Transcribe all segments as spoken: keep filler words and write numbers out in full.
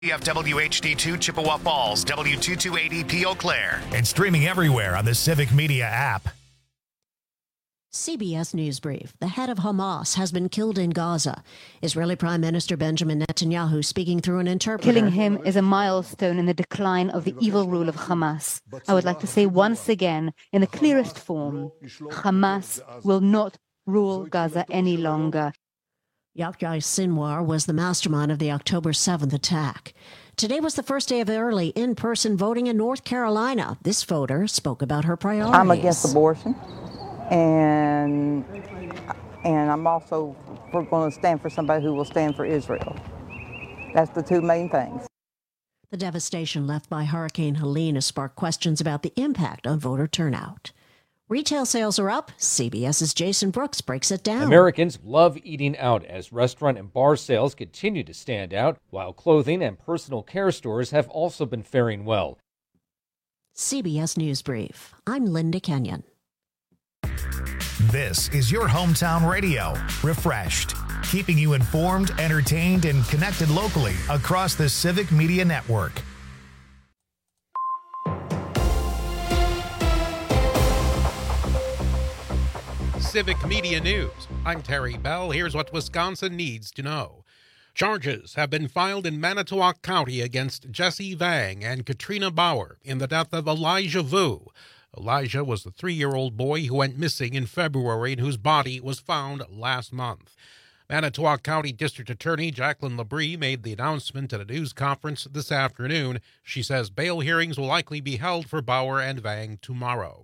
F W H D two Chippewa Falls, W two two eight E P Eau Claire, and streaming everywhere on the Civic Media app. C B S News Brief. The head of Hamas has been killed in Gaza. Israeli Prime Minister Benjamin Netanyahu speaking through an interpreter. Killing him is a milestone in the decline of the evil rule of Hamas. I would like to say once again, in the clearest form, Hamas will not rule Gaza any longer. Yahya Sinwar was the mastermind of the October seventh attack. Today was the first day of early in-person voting in North Carolina. This voter spoke about her priorities. I'm against abortion. And and I'm also going to stand for somebody who will stand for Israel. That's the two main things. The devastation left by Hurricane Helene has sparked questions about the impact on voter turnout. Retail sales are up. CBS's Jason Brooks breaks it down. Americans love eating out as restaurant and bar sales continue to stand out, while clothing and personal care stores have also been faring well. C B S News Brief. I'm Linda Kenyon. This is your hometown radio, Refreshed, keeping you informed, entertained, and connected locally across the Civic Media Network. Civic Media News. I'm Terry Bell. Here's what Wisconsin needs to know. Charges have been filed in Manitowoc County against Jesse Vang and Katrina Bauer in the death of Elijah Vu. Elijah was the three-year-old boy who went missing in February and whose body was found last month. Manitowoc County District Attorney Jacqueline Labrie made the announcement at a news conference this afternoon. She says bail hearings will likely be held for Bauer and Vang tomorrow.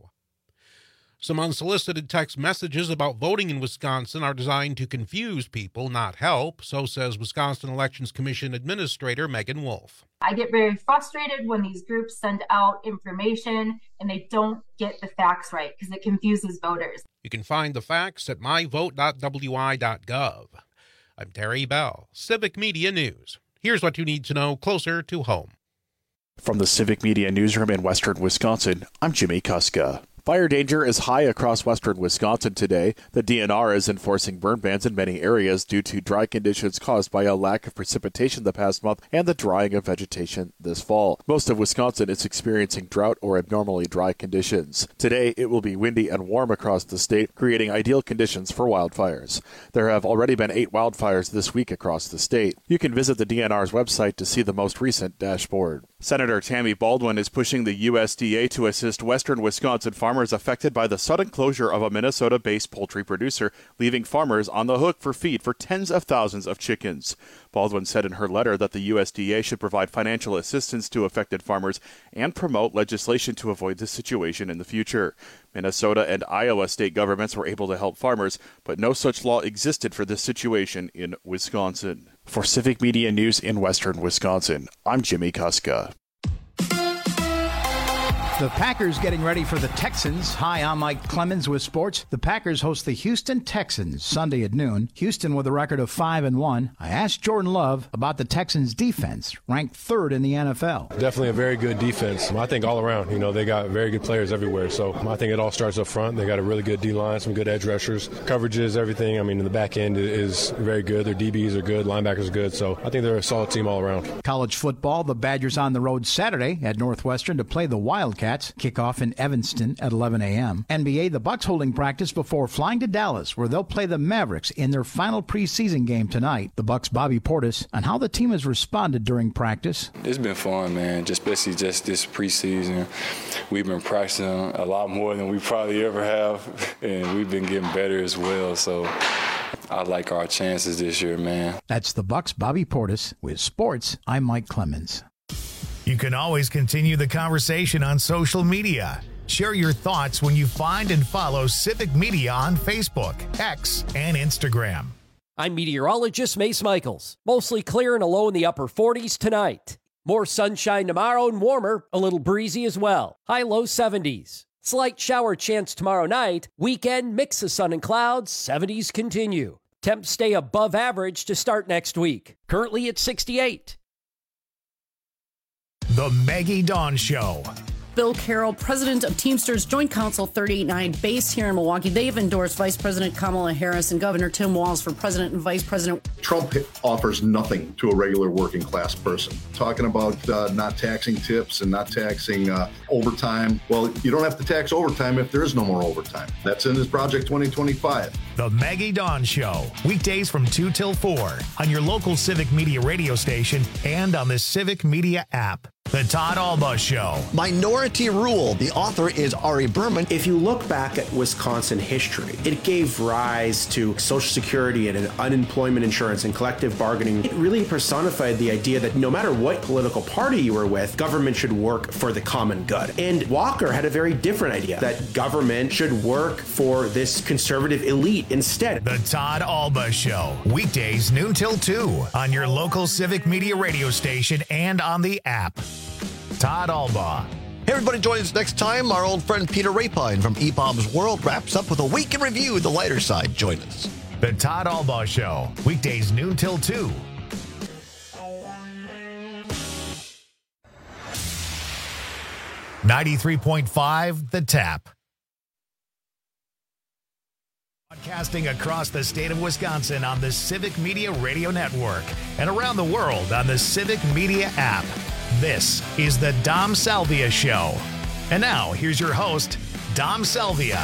Some unsolicited text messages about voting in Wisconsin are designed to confuse people, not help, so says Wisconsin Elections Commission Administrator Megan Wolf. I get very frustrated when these groups send out information and they don't get the facts right because it confuses voters. You can find the facts at my vote dot w i dot gov. I'm Terry Bell, Civic Media News. Here's what you need to know closer to home. From the Civic Media Newsroom in western Wisconsin, I'm Jimmy Kuska. Fire danger is high across western Wisconsin today. The D N R is enforcing burn bans in many areas due to dry conditions caused by a lack of precipitation the past month and the drying of vegetation this fall. Most of Wisconsin is experiencing drought or abnormally dry conditions. Today, it will be windy and warm across the state, creating ideal conditions for wildfires. There have already been eight wildfires this week across the state. You can visit the D N R's website to see the most recent dashboard. Senator Tammy Baldwin is pushing the U S D A to assist western Wisconsin farmers affected by the sudden closure of a Minnesota-based poultry producer, leaving farmers on the hook for feed for tens of thousands of chickens. Baldwin said in her letter that the U S D A should provide financial assistance to affected farmers and promote legislation to avoid this situation in the future. Minnesota and Iowa state governments were able to help farmers, but no such law existed for this situation in Wisconsin. For Civic Media News in western Wisconsin, I'm Jimmy Kuska. The Packers getting ready for the Texans. Hi, I'm Mike Clemens with sports. The Packers host the Houston Texans Sunday at noon. Houston with a record of five and one. I asked Jordan Love about the Texans defense, ranked third in the N F L. Definitely a very good defense. I think all around, you know, they got very good players everywhere. So I think it all starts up front. They got a really good D-line, some good edge rushers. Coverages, everything. I mean, in the back end is very good. Their D Bs are good. Linebackers are good. So I think they're a solid team all around. College football, the Badgers on the road Saturday at Northwestern to play the Wildcats. Kickoff in Evanston at eleven a.m. N B A, the Bucks holding practice before flying to Dallas, where they'll play the Mavericks in their final preseason game tonight. The Bucks' Bobby Portis on how the team has responded during practice. It's been fun, man. Just basically just this preseason. We've been practicing a lot more than we probably ever have, and we've been getting better as well. So I like our chances this year, man. That's the Bucks' Bobby Portis. With sports, I'm Mike Clemens. You can always continue the conversation on social media. Share your thoughts when you find and follow Civic Media on Facebook, X, and Instagram. I'm meteorologist Mace Michaels. Mostly clear and a low in the upper forties tonight. More sunshine tomorrow and warmer, a little breezy as well. High low seventies. Slight shower chance tomorrow night. Weekend mix of sun and clouds. seventies continue. Temps stay above average to start next week. Currently at sixty-eight. The Maggie Dawn Show. Bill Carroll, president of Teamsters Joint Council thirty-eight nine, based here in Milwaukee. They've endorsed Vice President Kamala Harris and Governor Tim Walz for president and vice president. Trump offers nothing to a regular working class person. Talking about uh, not taxing tips and not taxing uh, overtime. Well, you don't have to tax overtime if there is no more overtime. That's in his Project twenty twenty-five. The Maggie Dawn Show, weekdays from two till four on your local Civic Media radio station and on the Civic Media app. The Todd Alba Show. Minority Rule. The author is Ari Berman. If you look back at Wisconsin history, it gave rise to Social Security and unemployment insurance and collective bargaining. It really personified the idea that no matter what political party you were with, government should work for the common good. And Walker had a very different idea, that government should work for this conservative elite instead. The Todd Alba Show. Weekdays noon till two on your local Civic Media radio station and on the app. Todd Alba. Hey, everybody, join us next time. Our old friend Peter Rapine from E B O M's World wraps up with a week in review, the lighter side. Join us. The Todd Alba Show. Weekdays noon till two. ninety-three point five The Tap. Broadcasting across the state of Wisconsin on the Civic Media Radio Network and around the world on the Civic Media app. This is the Dom Salvia Show. And now, here's your host, Dom Salvia.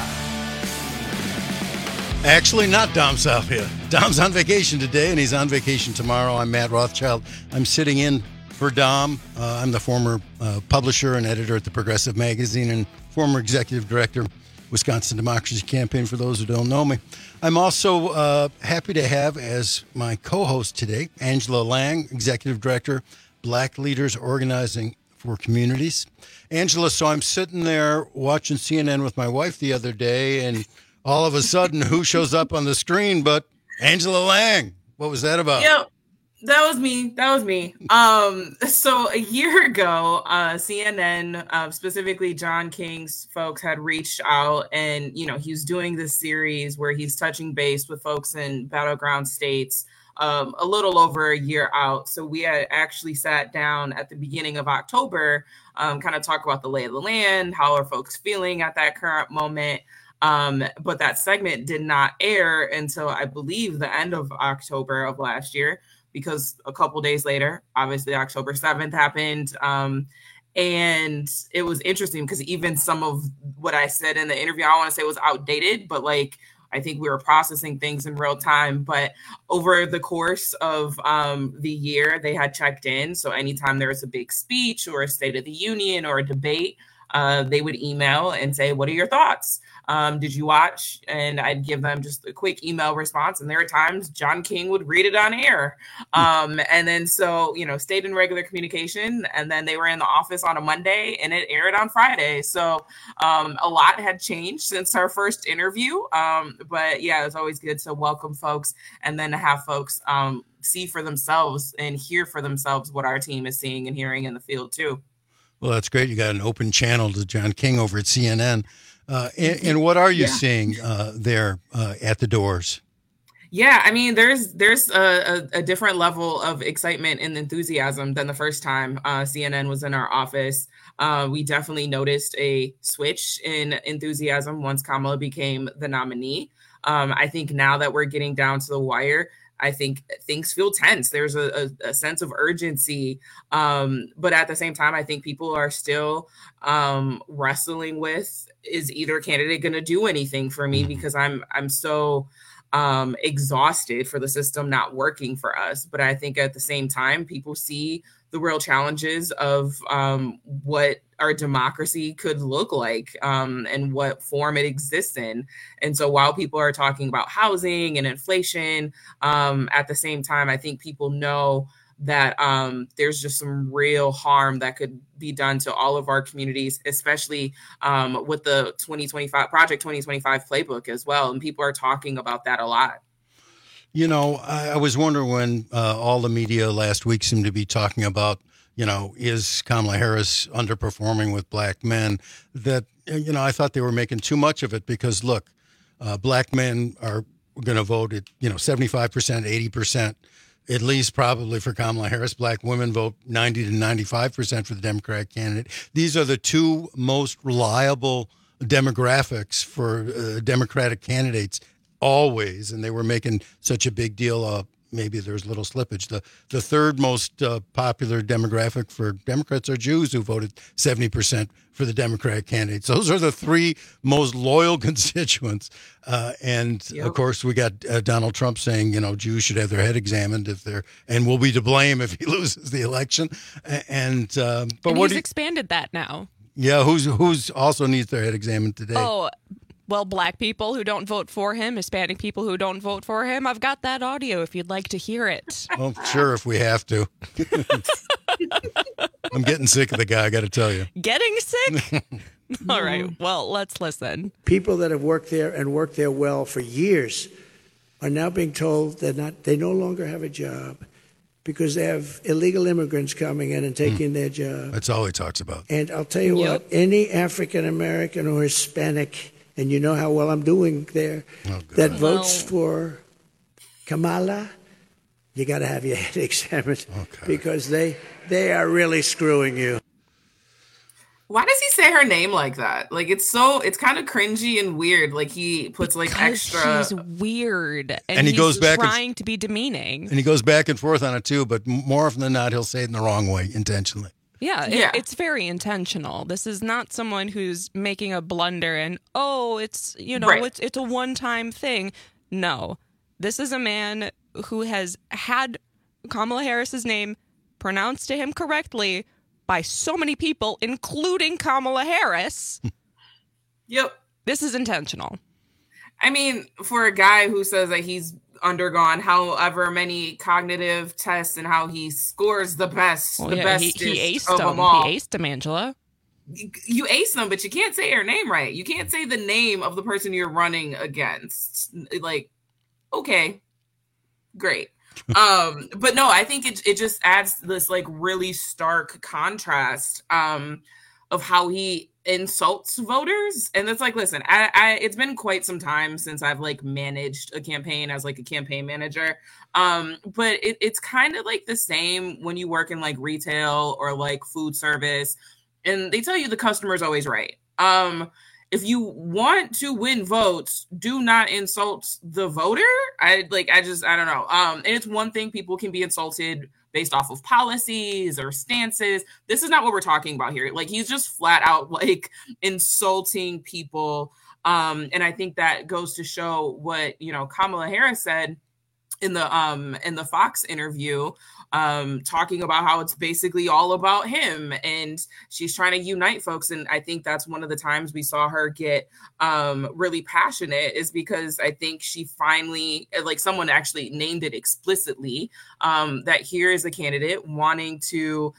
Actually, not Dom Salvia. Dom's on vacation today, and he's on vacation tomorrow. I'm Matt Rothschild. I'm sitting in for Dom. Uh, I'm the former uh, publisher and editor at the Progressive Magazine and former executive director, Wisconsin Democracy Campaign, for those who don't know me. I'm also uh, happy to have as my co-host today, Angela Lang, executive director, Black Leaders Organizing for Communities. Angela, so I'm sitting there watching C N N with my wife the other day, and all of a sudden, who shows up on the screen but Angela Lang? What was that about? Yep, that was me. That was me. Um, so a year ago, uh, C N N, uh, specifically John King's folks, had reached out, and you know he was doing this series where he's touching base with folks in battleground states. Um, a little over a year out. So we had actually sat down at the beginning of October, um, kind of talk about the lay of the land, how are folks feeling at that current moment. Um, but that segment did not air until I believe the end of October of last year, because a couple days later, obviously October seventh happened. Um, and it was interesting because even some of what I said in the interview, I don't want to say was outdated, but like, I think we were processing things in real time, but over the course of um, the year, they had checked in. So anytime there was a big speech or a State of the Union or a debate, uh, they would email and say, what are your thoughts? Um, did you watch? And I'd give them just a quick email response. And there are times John King would read it on air. Um, and then so, you know, stayed in regular communication. And then they were in the office on a Monday and it aired on Friday. So um, a lot had changed since our first interview. Um, but yeah, it's always good to welcome folks and then to have folks um, see for themselves and hear for themselves what our team is seeing and hearing in the field too. Well, that's great. You got an open channel to John King over at C N N. Uh, and, and what are you yeah. seeing uh, there uh, at the doors? Yeah, I mean, there's there's a, a, a different level of excitement and enthusiasm than the first time uh, C N N was in our office. Uh, we definitely noticed a switch in enthusiasm once Kamala became the nominee. Um, I think now that we're getting down to the wire, I think things feel tense. There's a, a, a sense of urgency. Um, but at the same time, I think people are still um, wrestling with, is either candidate going to do anything for me? Because I'm I'm so um, exhausted for the system not working for us. But I think at the same time, people see the real challenges of um, what our democracy could look like um, and what form it exists in. And so while people are talking about housing and inflation, um, at the same time, I think people know that um, there's just some real harm that could be done to all of our communities, especially um, with the twenty twenty-five Project twenty twenty-five playbook as well. And people are talking about that a lot. You know, I, I was wondering when uh, all the media last week seemed to be talking about, you know, is Kamala Harris underperforming with black men? That, you know, I thought they were making too much of it because, look, uh, black men are going to vote at, you know, seventy-five percent, eighty percent. at least probably for Kamala Harris. Black women vote ninety to ninety-five percent for the Democratic candidate. These are the two most reliable demographics for uh, Democratic candidates always, and they were making such a big deal of. Maybe there's a little slippage. The the third most uh, popular demographic for Democrats are Jews, who voted seventy percent for the Democratic candidates. Those are the three most loyal constituents. Uh, and, yep. of course, we got uh, Donald Trump saying, you know, Jews should have their head examined if they're and will be to blame if he loses the election. And um, but and what he's do you, expanded that now. Yeah, who's who's also needs their head examined today? Oh, well, black people who don't vote for him, Hispanic people who don't vote for him. I've got that audio if you'd like to hear it. Well, sure, if we have to. I'm getting sick of the guy, I got to tell you. Getting sick? All right, well, let's listen. People that have worked there and worked there well for years are now being told they're not, they no longer have a job because they have illegal immigrants coming in and taking mm. their job. That's all he talks about. And I'll tell you yep. what, any African American or Hispanic, and you know how well I'm doing there, oh, that votes well, for Kamala, you got to have your head examined okay. because they they are really screwing you. Why does he say her name like that? Like, it's so, it's kind of cringy and weird. Like, he puts like because extra. He's weird. And, and he he's goes back trying and, to be demeaning. And he goes back and forth on it too, but more often than not, he'll say it in the wrong way intentionally. Yeah, yeah. It, it's very intentional. This is not someone who's making a blunder and, oh, it's, you know, right. it's it's a one-time thing. No, this is a man who has had Kamala Harris's name pronounced to him correctly by so many people, including Kamala Harris. Yep. This is intentional. I mean, for a guy who says that he's undergone however many cognitive tests and how he scores the best, well, the yeah, best he, he aced of them. them all. He aced them, Angela. You, you ace them, but you can't say her name right. You can't say the name of the person you're running against. Like, okay, great. um, but no, I think it it just adds this like really stark contrast um, of how he insults voters. And it's like, listen, I, I it's been quite some time since I've like managed a campaign as like a campaign manager. Um, but it, it's kind of like the same when you work in like retail or like food service, and they tell you the customer's always right. Um, if you want to win votes, do not insult the voter. I like, I just, I don't know. Um, and it's one thing, people can be insulted based off of policies or stances. This is not what we're talking about here. Like, he's just flat out like insulting people. Um, and I think that goes to show what, you know, Kamala Harris said in the um in the Fox interview, um, talking about how it's basically all about him and she's trying to unite folks. And I think that's one of the times we saw her get um really passionate, is because I think she finally, like, someone actually named it explicitly, um, that here is a candidate wanting to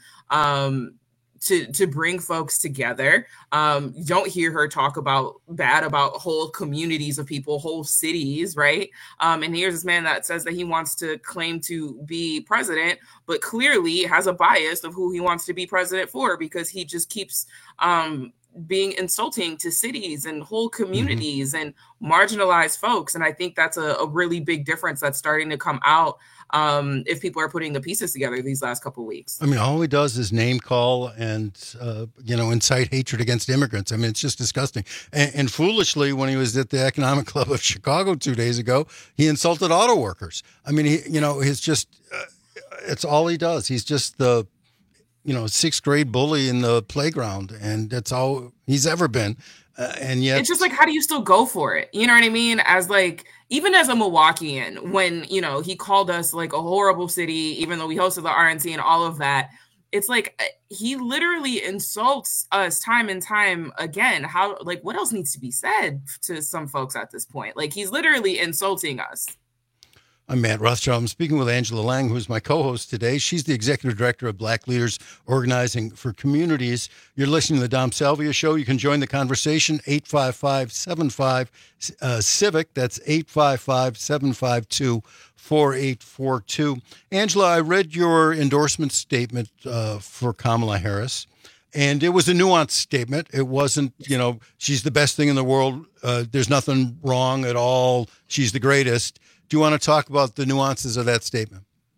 um to to bring folks together. Um, you don't hear her talk about bad about whole communities of people, whole cities, right? Um, and here's this man that says that he wants to claim to be president, but clearly has a bias of who he wants to be president for, because he just keeps um, being insulting to cities and whole communities mm-hmm. and marginalized folks. And I think that's a, a really big difference that's starting to come out um, if people are putting the pieces together these last couple of weeks. I mean, all he does is name call and, uh, you know, incite hatred against immigrants. I mean, it's just disgusting. And, and foolishly, when he was at the Economic Club of Chicago two days ago, he insulted auto workers. I mean, he, you know, he's just, uh, it's all he does. He's just the, you know, sixth grade bully in the playground, and that's all he's ever been. Uh, and yet it's just like, how do you still go for it? You know what I mean? As like, even as a Milwaukeean, when, you know, he called us like a horrible city, even though we hosted the R N C and all of that, it's like, he literally insults us time and time again. How, like, what else needs to be said to some folks at this point? Like, he's literally insulting us. I'm Matt Rothschild. I'm speaking with Angela Lang, who's my co-host today. She's the executive director of Black Leaders Organizing for Communities. You're listening to the Dom Salvia Show. You can join the conversation, eight five five, seven five, CIVIC. That's eight five five, seven five two, four eight four two. Angela, I read your endorsement statement uh, for Kamala Harris, and it was a nuanced statement. It wasn't, you know, she's the best thing in the world. Uh, there's nothing wrong at all. She's the greatest. Do you want to talk about the nuances of that statement?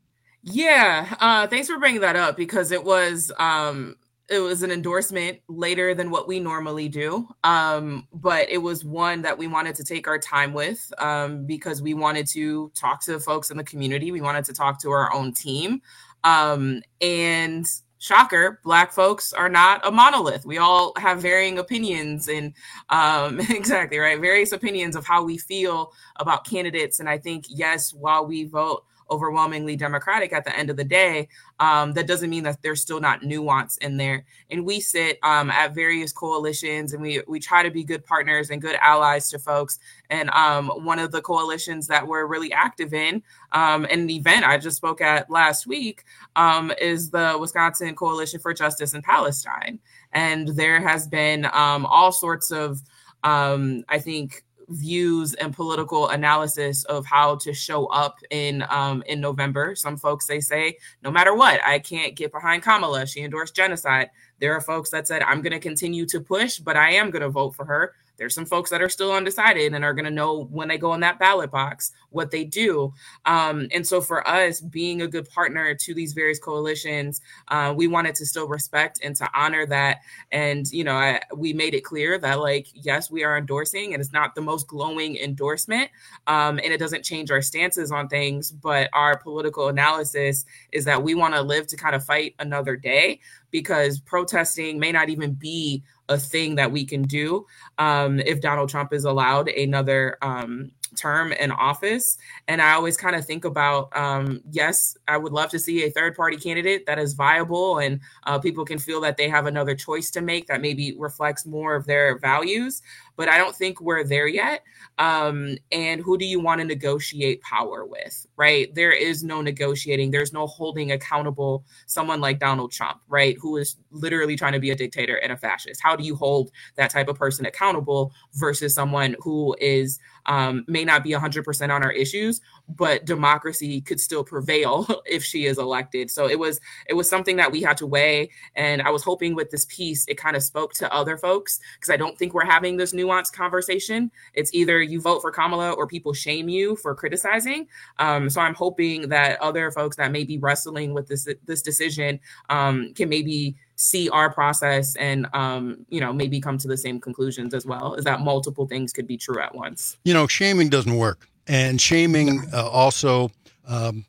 Yeah, uh, thanks for bringing that up because it was um, it was an endorsement later than what we normally do, um, but it was one that we wanted to take our time with um, because we wanted to talk to folks in the community. We wanted to talk to our own team, um, and shocker, Black folks are not a monolith. We all have varying opinions and um, exactly right, various opinions of how we feel about candidates. And I think yes, while we vote overwhelmingly Democratic at the end of the day, um, that doesn't mean that there's still not nuance in there. And we sit um, at various coalitions and we we try to be good partners and good allies to folks. And um, one of the coalitions that we're really active in, um, and an event I just spoke at last week, um, is the Wisconsin Coalition for Justice in Palestine. And there has been um, all sorts of, um, I think, views and political analysis of how to show up in um, in November. Some folks, they say, no matter what, I can't get behind Kamala. She endorsed genocide. There are folks that said, I'm going to continue to push, but I am going to vote for her. There's some folks that are still undecided and are going to know when they go in that ballot box what they do. Um, and so for us, being a good partner to these various coalitions, uh, we wanted to still respect and to honor that. And, you know, I, we made it clear that, like, yes, we are endorsing, and it's not the most glowing endorsement, um, and it doesn't change our stances on things. But our political analysis is that we want to live to kind of fight another day, because protesting may not even be a thing that we can do um, if Donald Trump is allowed another um, term in office. And I always kind of think about, um, yes, I would love to see a third party candidate that is viable and uh, people can feel that they have another choice to make that maybe reflects more of their values. But I don't think we're there yet. Um, and who do you want to negotiate power with, right? There is no negotiating. There's no holding accountable someone like Donald Trump, right? Who is literally trying to be a dictator and a fascist. How do you hold that type of person accountable versus someone who is um, may not be one hundred percent on our issues, but democracy could still prevail if she is elected. So it was it was something that we had to weigh. And I was hoping with this piece, it kind of spoke to other folks, because I don't think we're having this nuanced conversation. It's either you vote for Kamala or people shame you for criticizing. Um, so I'm hoping that other folks that may be wrestling with this this decision um, can maybe see our process and, um, you know, maybe come to the same conclusions as well, is that multiple things could be true at once. You know, shaming doesn't work. And shaming uh, also, um,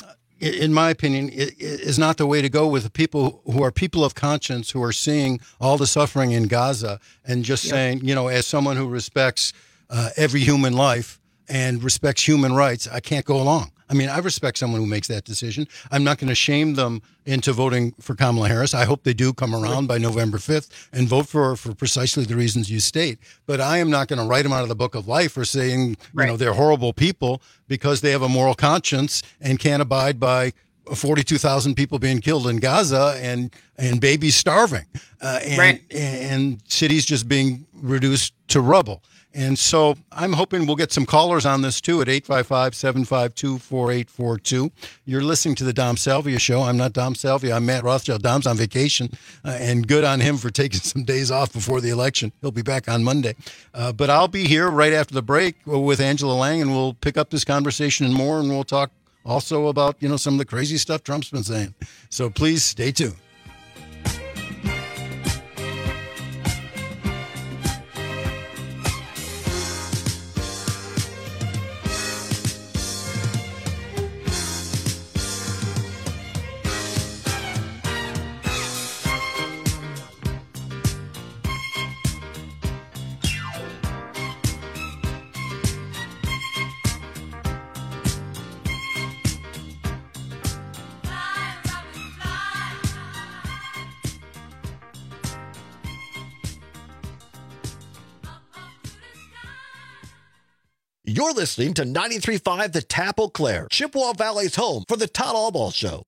in my opinion, is not the way to go with the people who are people of conscience, who are seeing all the suffering in Gaza and just yep. saying, you know, as someone who respects uh, every human life and respects human rights, I can't go along. I mean, I respect someone who makes that decision. I'm not going to shame them into voting for Kamala Harris. I hope they do come around by November fifth and vote for her for precisely the reasons you state. But I am not going to write them out of the book of life for saying, right. you know, they're horrible people because they have a moral conscience and can't abide by forty-two thousand people being killed in Gaza and, and babies starving uh, and, right. and cities just being reduced to rubble. And so I'm hoping we'll get some callers on this, too, at eight five five, seven five two, four eight four two. You're listening to the Dom Salvia Show. I'm not Dom Salvia. I'm Matt Rothschild. Dom's on vacation, uh, and good on him for taking some days off before the election. He'll be back on Monday. Uh, but I'll be here right after the break with Angela Lang, and we'll pick up this conversation and more, and we'll talk also about, you know, some of the crazy stuff Trump's been saying. So please stay tuned. You're listening to ninety-three point five The Tap Eau Claire, Chippewa Valley's home for the Todd Albaugh Show.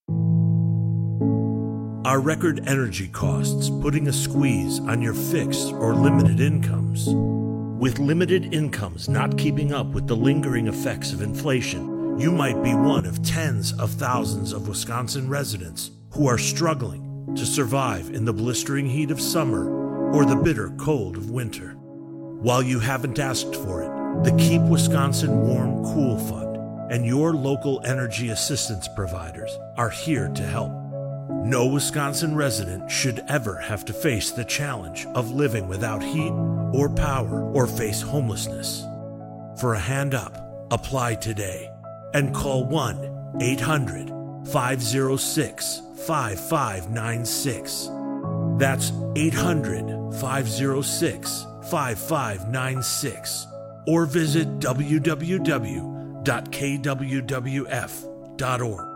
Are record energy costs putting a squeeze on your fixed or limited incomes? With limited incomes not keeping up with the lingering effects of inflation, you might be one of tens of thousands of Wisconsin residents who are struggling to survive in the blistering heat of summer or the bitter cold of winter. While you haven't asked for it, the Keep Wisconsin Warm Cool Fund and your local energy assistance providers are here to help. No Wisconsin resident should ever have to face the challenge of living without heat or power or face homelessness. For a hand up, apply today and call one eight hundred five oh six five five nine six. That's eight hundred five oh six five five nine six. Or visit w w w dot k w w f dot org.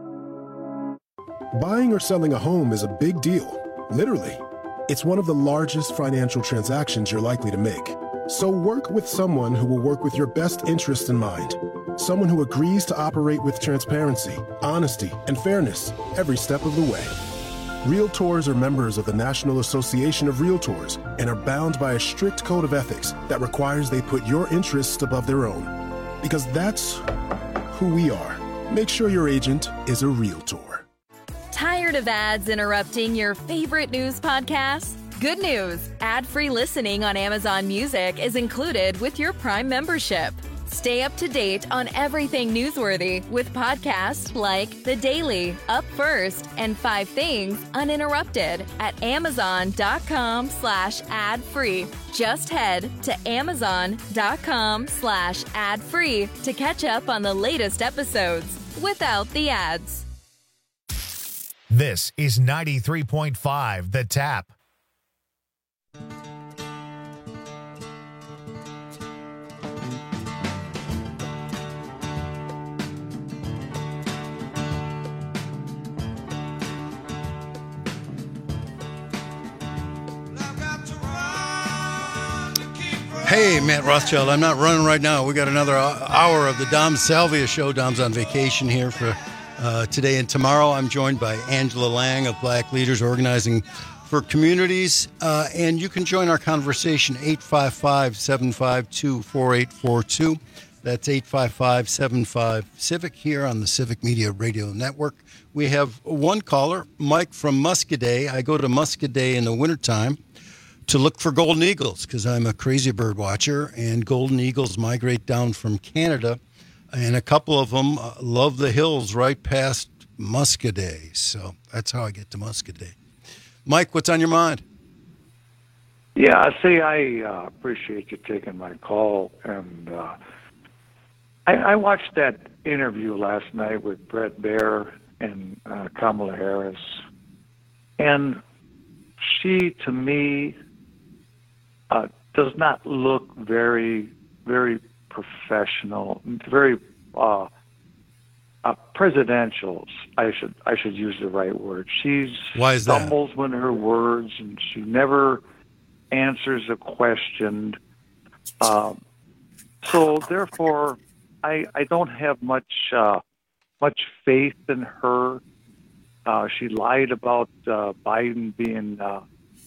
Buying or selling a home is a big deal, literally. It's one of the largest financial transactions you're likely to make. So work with someone who will work with your best interests in mind. Someone who agrees to operate with transparency, honesty, and fairness every step of the way. Realtors are members of the National Association of Realtors and are bound by a strict code of ethics that requires they put your interests above their own. Because that's who we are. Make sure your agent is a Realtor. Tired of ads interrupting your favorite news podcasts? Good news! Ad-free listening on Amazon Music is included with your Prime membership. Stay up to date on everything newsworthy with podcasts like The Daily, Up First, and Five Things Uninterrupted at amazon.com slash ad-free. Just head to amazon.com slash ad-free to catch up on the latest episodes without the ads. This is ninety-three point five The Tap. Hey, Matt Rothschild. I'm not running right now. We got another hour of the Dom Salvia Show. Dom's on vacation here for uh, today and tomorrow. I'm joined by Angela Lang of Black Leaders Organizing for Communities. Uh, and you can join our conversation, eight five five, seven five two, four eight four two. That's eight five five, seven five, Civic here on the Civic Media Radio Network. We have one caller, Mike from Muscadet. I go to Muscadet in the wintertime to look for golden eagles because I'm a crazy bird watcher, and golden eagles migrate down from Canada, and a couple of them uh, love the hills right past Muscadet. So that's how I get to Muscadet. Mike, what's on your mind? Yeah, I see. I uh, appreciate you taking my call, and uh, I, I watched that interview last night with Bret Baier and uh, Kamala Harris, and she, to me, Uh, does not look very, very professional, very uh, uh, presidential. I should I should use the right word. She's Why is that? stumbles with her words, and she never answers a question. Um, so therefore, I I don't have much uh, much faith in her. Uh, she lied about uh, Biden being. Uh,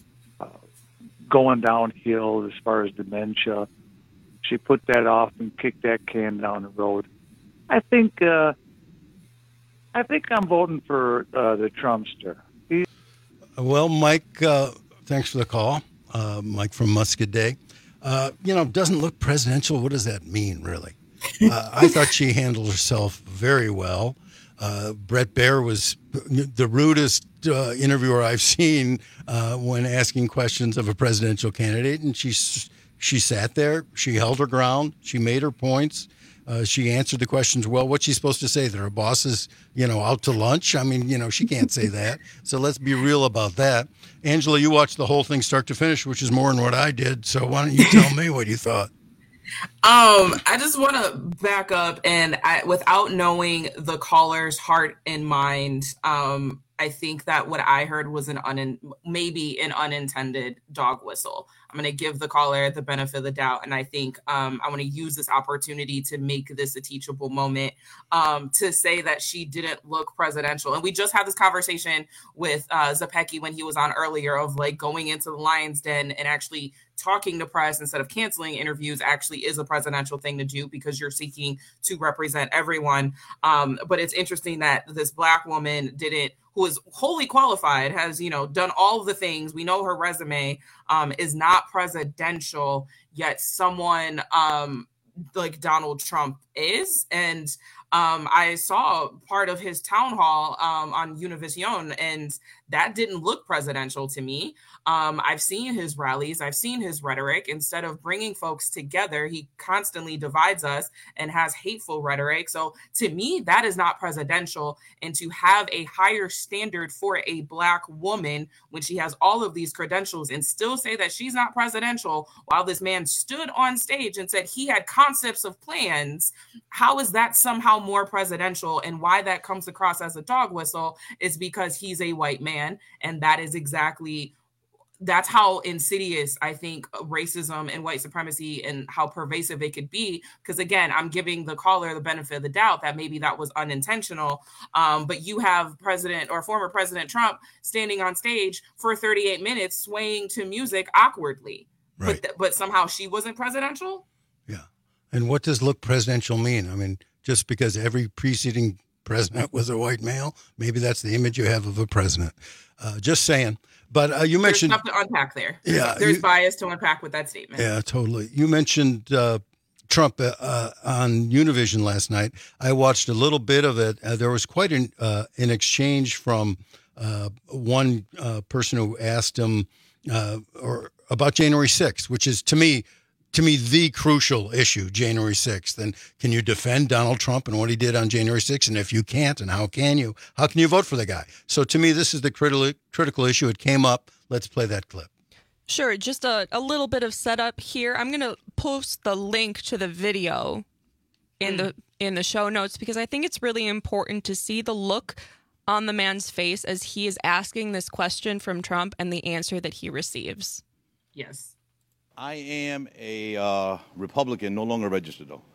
going downhill as far as dementia. She put that off and kicked that can down the road. I think uh, I think I'm voting for uh, the Trumpster. He's- Well, Mike, uh, thanks for the call. Uh, Mike from Muscadet. Uh, you know, doesn't look presidential. What does that mean, really? Uh, I thought she handled herself very well. Uh, Bret Baier was the rudest uh, interviewer I've seen uh, when asking questions of a presidential candidate, and she she sat there, she held her ground, she made her points, uh, she answered the questions well. What's she supposed to say? That her boss is, you know, out to lunch? I mean, you know, she can't say that. So let's be real about that. Angela, you watched the whole thing start to finish, which is more than what I did. So why don't you tell me what you thought? Um, I just want to back up, and I, without knowing the caller's heart and mind, um, I think that what I heard was an un, maybe an unintended dog whistle. I'm going to give the caller the benefit of the doubt, and I think um, I want to use this opportunity to make this a teachable moment, um, to say that she didn't look presidential. And we just had this conversation with uh, Zepecki when he was on earlier of like going into the Lion's Den and actually talking to press instead of canceling interviews actually is a presidential thing to do because you're seeking to represent everyone. Um, but it's interesting that this Black woman didn't, who is wholly qualified, has, you know, done all of the things. We know her resume um, is not presidential, yet someone um, like Donald Trump is. And um, I saw part of his town hall um, on Univision, and that didn't look presidential to me. Um, I've seen his rallies. I've seen his rhetoric. Instead of bringing folks together, he constantly divides us and has hateful rhetoric. So to me, that is not presidential. And to have a higher standard for a Black woman when she has all of these credentials and still say that she's not presidential while this man stood on stage and said he had concepts of plans, how is that somehow more presidential? And why that comes across as a dog whistle is because he's a white man. And that is exactly, that's how insidious I think racism and white supremacy and how pervasive it could be. Because again, I'm giving the caller the benefit of the doubt that maybe that was unintentional. Um, but you have President or former President Trump standing on stage for thirty-eight minutes swaying to music awkwardly. Right. But, th- but somehow she wasn't presidential? Yeah. And what does look presidential mean? I mean, just because every preceding president was a white male, maybe that's the image you have of a president. Uh, just saying. But uh, you mentioned... There's stuff to unpack there. Yeah. There's you, bias to unpack with that statement. Yeah, totally. You mentioned uh, Trump uh, uh, on Univision last night. I watched a little bit of it. Uh, there was quite an, uh, an exchange from uh, one uh, person who asked him uh, or about January sixth, which is, to me, to me, the crucial issue, January sixth. And can you defend Donald Trump and what he did on January sixth? And if you can't, and how can you? How can you vote for the guy? So to me, this is the critical critical issue. It came up. Let's play that clip. Sure. Just a, a little bit of setup here. I'm going to post the link to the video in mm. the in the show notes because I think it's really important to see the look on the man's face as he is asking this question from Trump and the answer that he receives. Yes. I am a uh, Republican, no longer registered, though.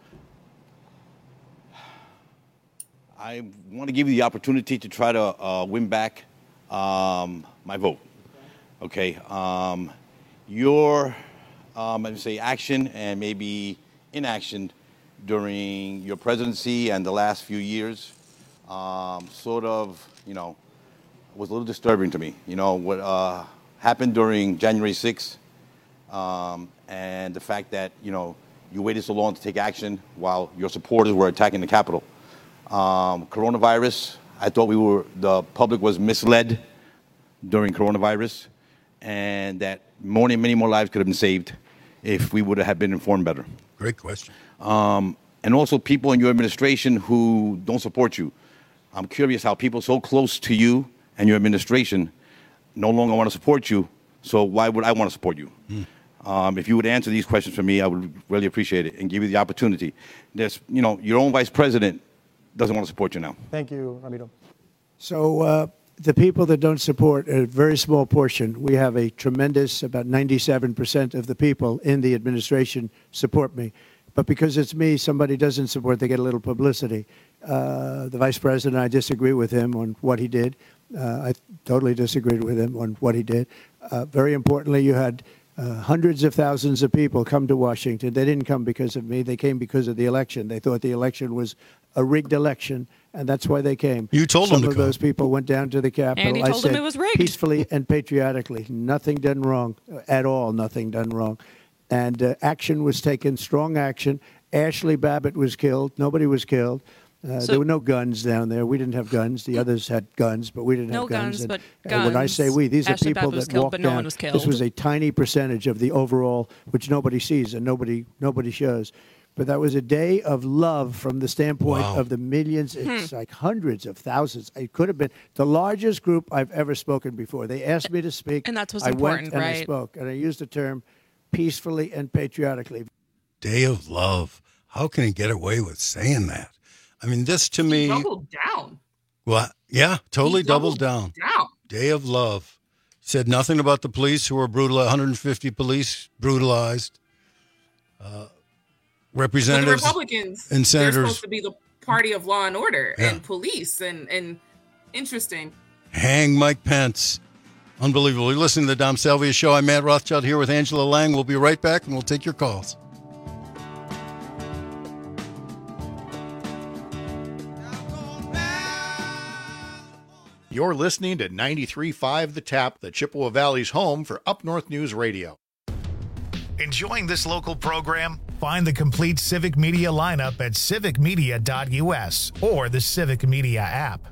I want to give you the opportunity to try to uh, win back um, my vote. Okay. Um, your, um, let me say, action and maybe inaction during your presidency and the last few years um, sort of, you know, was a little disturbing to me. You know, what uh, happened during January sixth. Um, and the fact that, you know, you waited so long to take action while your supporters were attacking the Capitol. Um, coronavirus, I thought we were, the public was misled during coronavirus, and that more than many more lives could have been saved if we would have been informed better. Great question. Um, and also people in your administration who don't support you. I'm curious how people so close to you and your administration no longer want to support you, so why would I want to support you? Mm. Um, if you would answer these questions for me, I would really appreciate it and give you the opportunity. There's, you know, your own vice president doesn't want to support you now. Thank you, Ramiro. So uh, the people that don't support a very small portion. We have a tremendous, about ninety-seven percent of the people in the administration support me. But because it's me, somebody doesn't support, they get a little publicity. Uh, the vice president, I disagree with him on what he did. Uh, I totally disagreed with him on what he did. Uh, very importantly, you had Uh, hundreds of thousands of people come to Washington. They didn't come because of me. They came because of the election. They thought the election was a rigged election, and that's why they came. You told Some them to of come. those people went down to the Capitol. And he I told said, them it was rigged. Peacefully and patriotically. Nothing done wrong at all. Nothing done wrong. And uh, action was taken, strong action. Ashley Babbitt was killed. Nobody was killed. Uh, So- there were no guns down there. We didn't have guns. The others had guns, but we didn't No have guns. guns, And, but uh, when I say guns. we, these Ashley are people Babbitt was that killed, walked but no down. one was This killed. was a tiny percentage of the overall, which nobody sees and nobody nobody shows. But that was a day of love from the standpoint Wow. of the millions. It's like hundreds of thousands. It could have been the largest group I've ever spoken before. They asked me to speak. And that's what's I important, went and I right? spoke, and I used the term peacefully and patriotically. Day of love. How can he get away with saying that? I mean, this to me. Doubled down. Well, yeah, totally He doubled, doubled down. down. Day of love. Said nothing about the police who were brutalized, one hundred fifty police brutalized. Uh, But the representatives Republicans, and they're senators. supposed to be the party of law and order Yeah. and police and, and interesting. Hang Mike Pence. Unbelievable. You're listening to the Dom Salvia Show. I'm Matt Rothschild here with Angela Lang. We'll be right back, and we'll take your calls. You're listening to ninety-three point five The Tap, the Chippewa Valley's home for Up North News Radio. Enjoying this local program? Find the complete Civic Media lineup at civic media dot u s or the Civic Media app.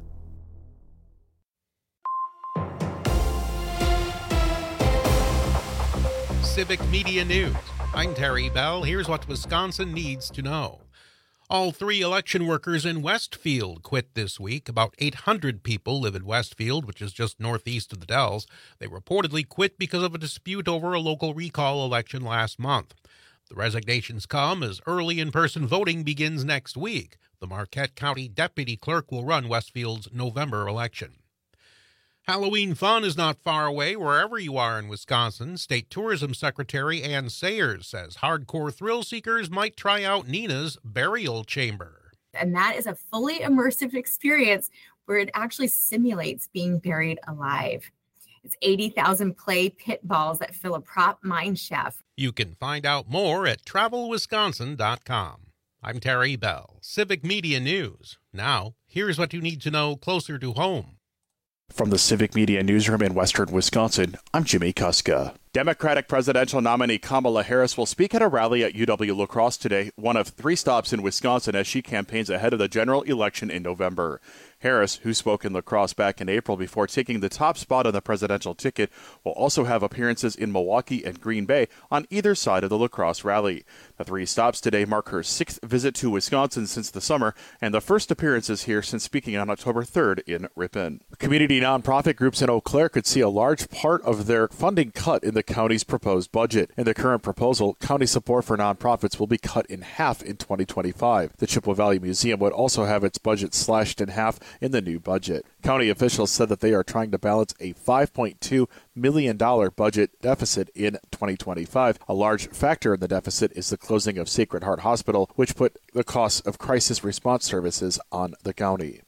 Civic Media News. I'm Terry Bell. Here's what Wisconsin needs to know. All three election workers in Westfield quit this week. About eight hundred people live in Westfield, which is just northeast of the Dells. They reportedly quit because of a dispute over a local recall election last month. The resignations come as early in-person voting begins next week. The Marquette County Deputy Clerk will run Westfield's November election. Halloween fun is not far away wherever you are in Wisconsin. State Tourism Secretary Ann Sayers says hardcore thrill seekers might try out Nina's Burial Chamber. And that is a fully immersive experience where it actually simulates being buried alive. It's eighty thousand play pit balls that fill a prop mine shaft. You can find out more at travel wisconsin dot com. I'm Terry Bell, Civic Media News. Now, here's what you need to know closer to home. From the Civic Media Newsroom in Western Wisconsin, I'm Jimmy Kuska. Democratic presidential nominee Kamala Harris will speak at a rally at U W-La Crosse today, one of three stops in Wisconsin as she campaigns ahead of the general election in November. Harris, who spoke in La Crosse back in April before taking the top spot on the presidential ticket, will also have appearances in Milwaukee and Green Bay on either side of the La Crosse rally. The three stops today mark her sixth visit to Wisconsin since the summer and the first appearances here since speaking on October third in Ripon. Community nonprofit groups in Eau Claire could see a large part of their funding cut in the county's proposed budget. In the current proposal, county support for nonprofits will be cut in half in twenty twenty-five. The Chippewa Valley Museum would also have its budget slashed in half in the new budget. County officials said that they are trying to balance a five point two million dollars budget deficit in twenty twenty-five. A large factor in the deficit is the closing of Sacred Heart Hospital, which put the costs of crisis response services on the county.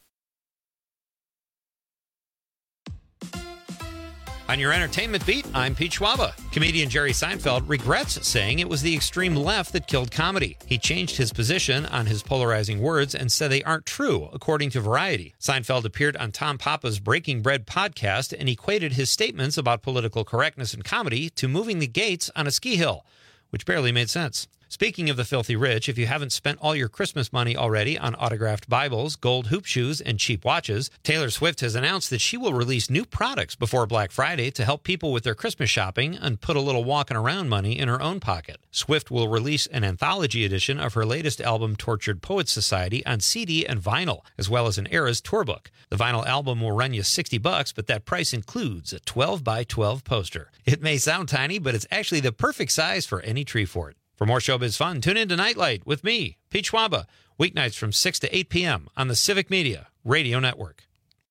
On your entertainment beat, I'm Pete Schwaba. Comedian Jerry Seinfeld regrets saying it was the extreme left that killed comedy. He changed his position on his polarizing words and said they aren't true, according to Variety. Seinfeld appeared on Tom Papa's Breaking Bread podcast and equated his statements about political correctness in comedy to moving the gates on a ski hill, which barely made sense. Speaking of the filthy rich, if you haven't spent all your Christmas money already on autographed Bibles, gold hoop shoes, and cheap watches, Taylor Swift has announced that she will release new products before Black Friday to help people with their Christmas shopping and put a little walking around money in her own pocket. Swift will release an anthology edition of her latest album, Tortured Poets Society, on C D and vinyl, as well as an Eras tour book. The vinyl album will run you sixty bucks, but that price includes a twelve by twelve poster. It may sound tiny, but it's actually the perfect size for any tree fort. For more showbiz fun, tune in to Nightlight with me, Pete Schwaba, weeknights from six to eight p.m. on the Civic Media Radio Network.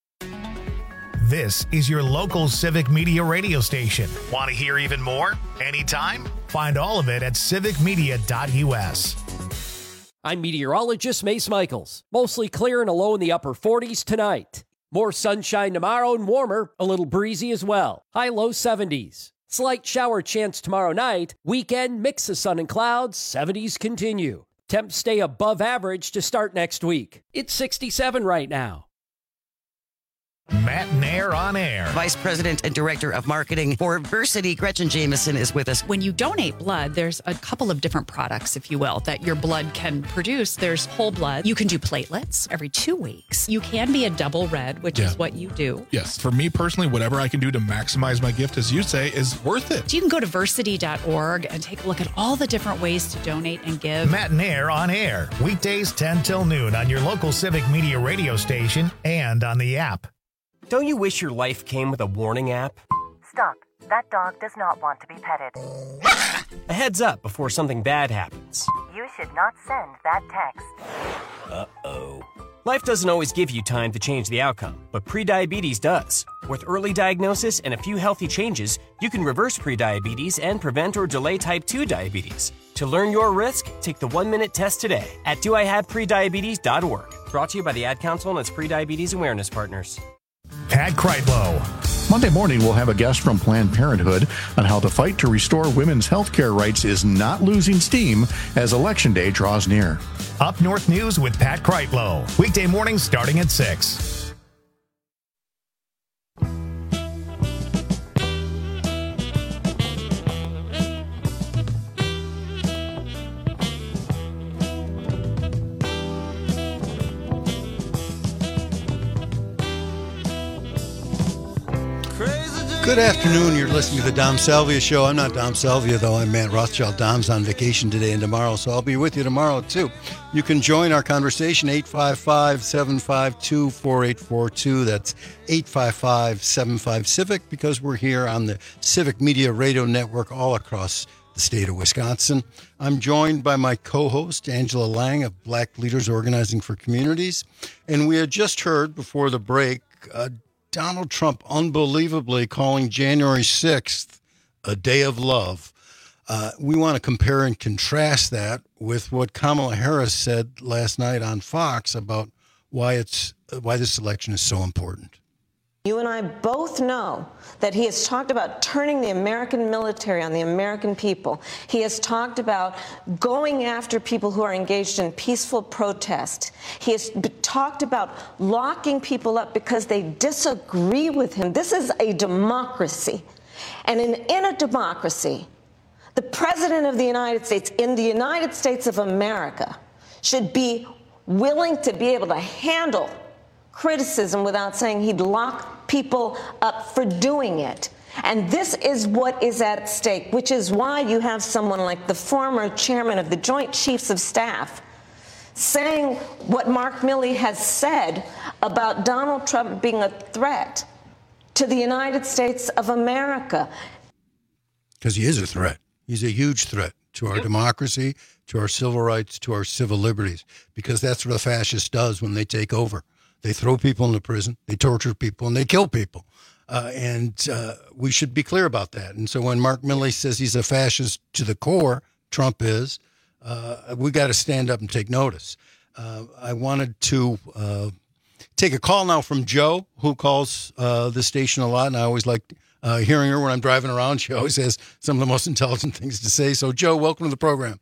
This is your local Civic Media radio station. Want to hear even more? Anytime? Find all of it at civic media dot u s. I'm meteorologist Mace Michaels. Mostly clear and a low in the upper forties tonight. More sunshine tomorrow and warmer, a little breezy as well. High low seventies. Slight shower chance tomorrow night. Weekend, mix of sun and clouds. seventies continue. Temps stay above average to start next week. It's sixty-seven right now. Matt Nair on air. Vice President and Director of Marketing for Versity, Gretchen Jameson, is with us. When you donate blood, there's a couple of different products, if you will, that your blood can produce. There's whole blood. You can do platelets every two weeks. You can be a double red, which yeah. is what you do. Yes. For me personally, whatever I can do to maximize my gift, as you say, is worth it. So you can go to versity dot org and take a look at all the different ways to donate and give. Matt Nair on air. Weekdays ten till noon on your local Civic Media radio station and on the app. Don't you wish your life came with a warning app? Stop. That dog does not want to be petted. A heads up before something bad happens. You should not send that text. Uh-oh. Life doesn't always give you time to change the outcome, but prediabetes does. With early diagnosis and a few healthy changes, you can reverse prediabetes and prevent or delay type two diabetes. To learn your risk, take the one-minute test today at do I have prediabetes dot org. Brought to you by the Ad Council and its Prediabetes Awareness Partners. Pat Kreitlow. Monday morning, we'll have a guest from Planned Parenthood on how the fight to restore women's health care rights is not losing steam as Election Day draws near. Up North News with Pat Kreitlow. Weekday mornings starting at six. Good afternoon. You're listening to the Dom Salvia Show. I'm not Dom Salvia, though. I'm Matt Rothschild. Dom's on vacation today and tomorrow, so I'll be with you tomorrow, too. You can join our conversation, eight five five, seven five two, four eight four two. That's eight five five, seven five, CIVIC, because we're here on the Civic Media Radio Network all across the state of Wisconsin. I'm joined by my co-host, Angela Lang of Black Leaders Organizing for Communities. And we had just heard before the break uh, Donald Trump unbelievably calling January sixth a day of love. Uh, we want to compare and contrast that with what Kamala Harris said last night on Fox about why it's why this election is so important. You and I both know that he has talked about turning the American military on the American people. He has talked about going after people who are engaged in peaceful protest. He has b- talked about locking people up because they disagree with him. This is a democracy. And in, in a democracy, the President of the United States, in the United States of America, should be willing to be able to handle criticism without saying he'd lock people up for doing it. And this is what is at stake, which is why you have someone like the former chairman of the Joint Chiefs of Staff saying what Mark Milley has said about Donald Trump being a threat to the United States of America. Because he is a threat. He's a huge threat to our democracy, to our civil rights, to our civil liberties, because that's what a fascist does when they take over. They throw people into prison, they torture people, and they kill people. Uh, and uh, we should be clear about that. And so when Mark Milley says he's a fascist to the core, Trump is, uh, we got to stand up and take notice. Uh, I wanted to uh, take a call now from Joe, who calls uh, the station a lot, and I always like uh, hearing her when I'm driving around. She always has some of the most intelligent things to say. So, Joe, welcome to the program.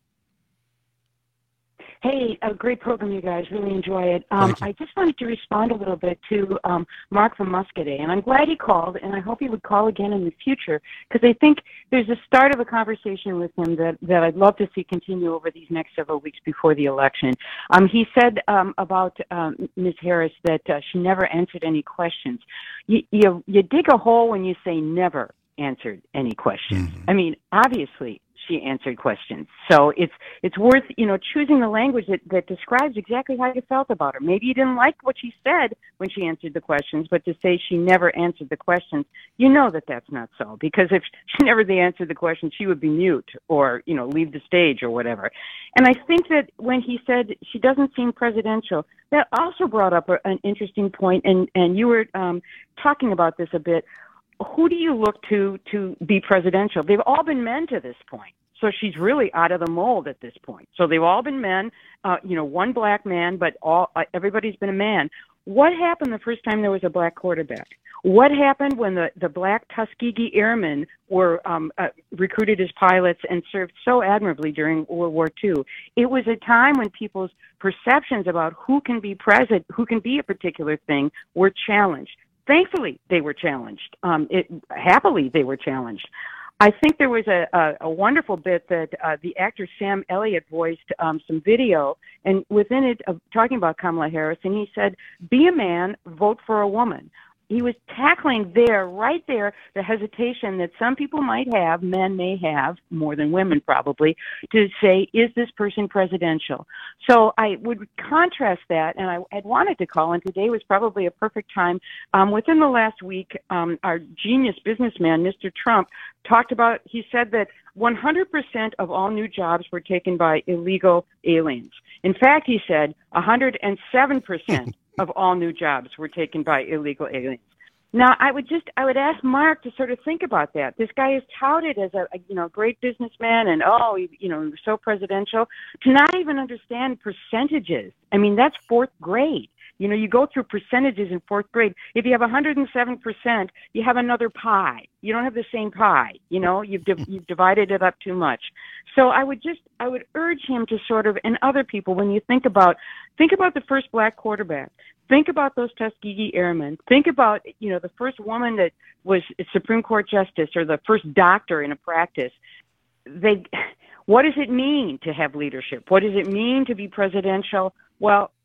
Hey, a great program, you guys. Really enjoy it. Um, I just wanted to respond a little bit to um, Mark from Muscadet, and I'm glad he called, and I hope he would call again in the future, because I think there's a start of a conversation with him that, that I'd love to see continue over these next several weeks before the election. Um, he said um, about um, Miz Harris that uh, she never answered any questions. You, you, you dig a hole when you say never answered any questions. Mm-hmm. I mean, obviously, she answered questions. So it's it's worth, you know, choosing the language that, that describes exactly how you felt about her. Maybe you didn't like what she said when she answered the questions, but to say she never answered the questions, you know that that's not so. Because if she never answered the questions, she would be mute or, you know, leave the stage or whatever. And I think that when he said she doesn't seem presidential, that also brought up a, an interesting point, and, and you were um, talking about this a bit. Who do you look to to be presidential? They've all been men to this point. So she's really out of the mold at this point. So they've all been men, uh, you know, one black man, but all uh, everybody's been a man. What happened the first time there was a black quarterback? What happened when the, the black Tuskegee Airmen were um, uh, recruited as pilots and served so admirably during World War Two? It was a time when people's perceptions about who can be president, who can be a particular thing, were challenged. Thankfully, they were challenged. Um, it, happily, they were challenged. I think there was a, a, a wonderful bit that uh, the actor Sam Elliott voiced um, some video, and within it, uh, talking about Kamala Harris, and he said, be a man, vote for a woman. He was tackling there, right there, the hesitation that some people might have, men may have, more than women probably, to say, is this person presidential? So I would contrast that, and I had wanted to call, and today was probably a perfect time. Um, within the last week, um, our genius businessman, Mister Trump, talked about, he said that one hundred percent of all new jobs were taken by illegal aliens. In fact, he said one hundred seven percent of all new jobs were taken by illegal aliens. Now, I would just, I would ask Mark to sort of think about that. This guy is touted as a, a you know, great businessman and, oh, he, you know, so presidential, to not even understand percentages. I mean, that's fourth grade. You know, you go through percentages in fourth grade. If you have one hundred seven percent, you have another pie. You don't have the same pie. You know, you've di- you've divided it up too much. So I would just, I would urge him to sort of, and other people, when you think about, think about the first black quarterback. Think about those Tuskegee Airmen. Think about, you know, the first woman that was a Supreme Court justice or the first doctor in a practice. They, what does it mean to have leadership? What does it mean to be presidential? Well,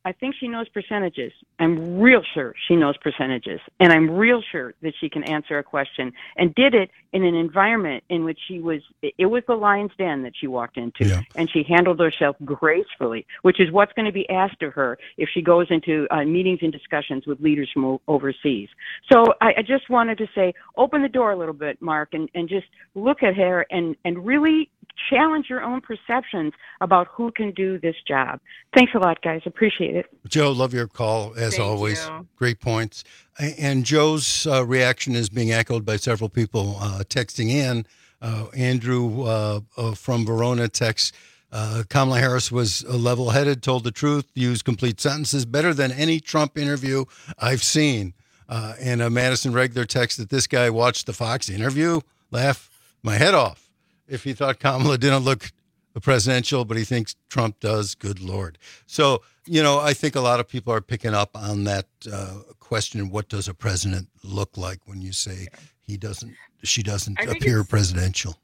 I think she knows percentages. I'm real sure she knows percentages. And I'm real sure that she can answer a question, and did it in an environment in which she was, it was the lion's den that she walked into. Yeah. And she handled herself gracefully, which is what's going to be asked of her if she goes into uh, meetings and discussions with leaders from o- overseas. So I, I just wanted to say, open the door a little bit, Mark, and, and just look at her and, and really challenge your own perceptions about who can do this job. Thanks a lot, guys. Appreciate it. Joe, love your call, as Thank always. you. Great points. And Joe's uh, reaction is being echoed by several people uh, texting in. Uh, Andrew uh, uh, from Verona texts, uh, Kamala Harris was uh, level-headed, told the truth, used complete sentences, better than any Trump interview I've seen. Uh, and uh, Madison Regler texts that this guy watched the Fox interview, laugh my head off if he thought Kamala didn't look presidential, but he thinks Trump does. Good Lord. So, you know, I think a lot of people are picking up on that uh, question. What does a president look like when you say he doesn't, she doesn't appear presidential?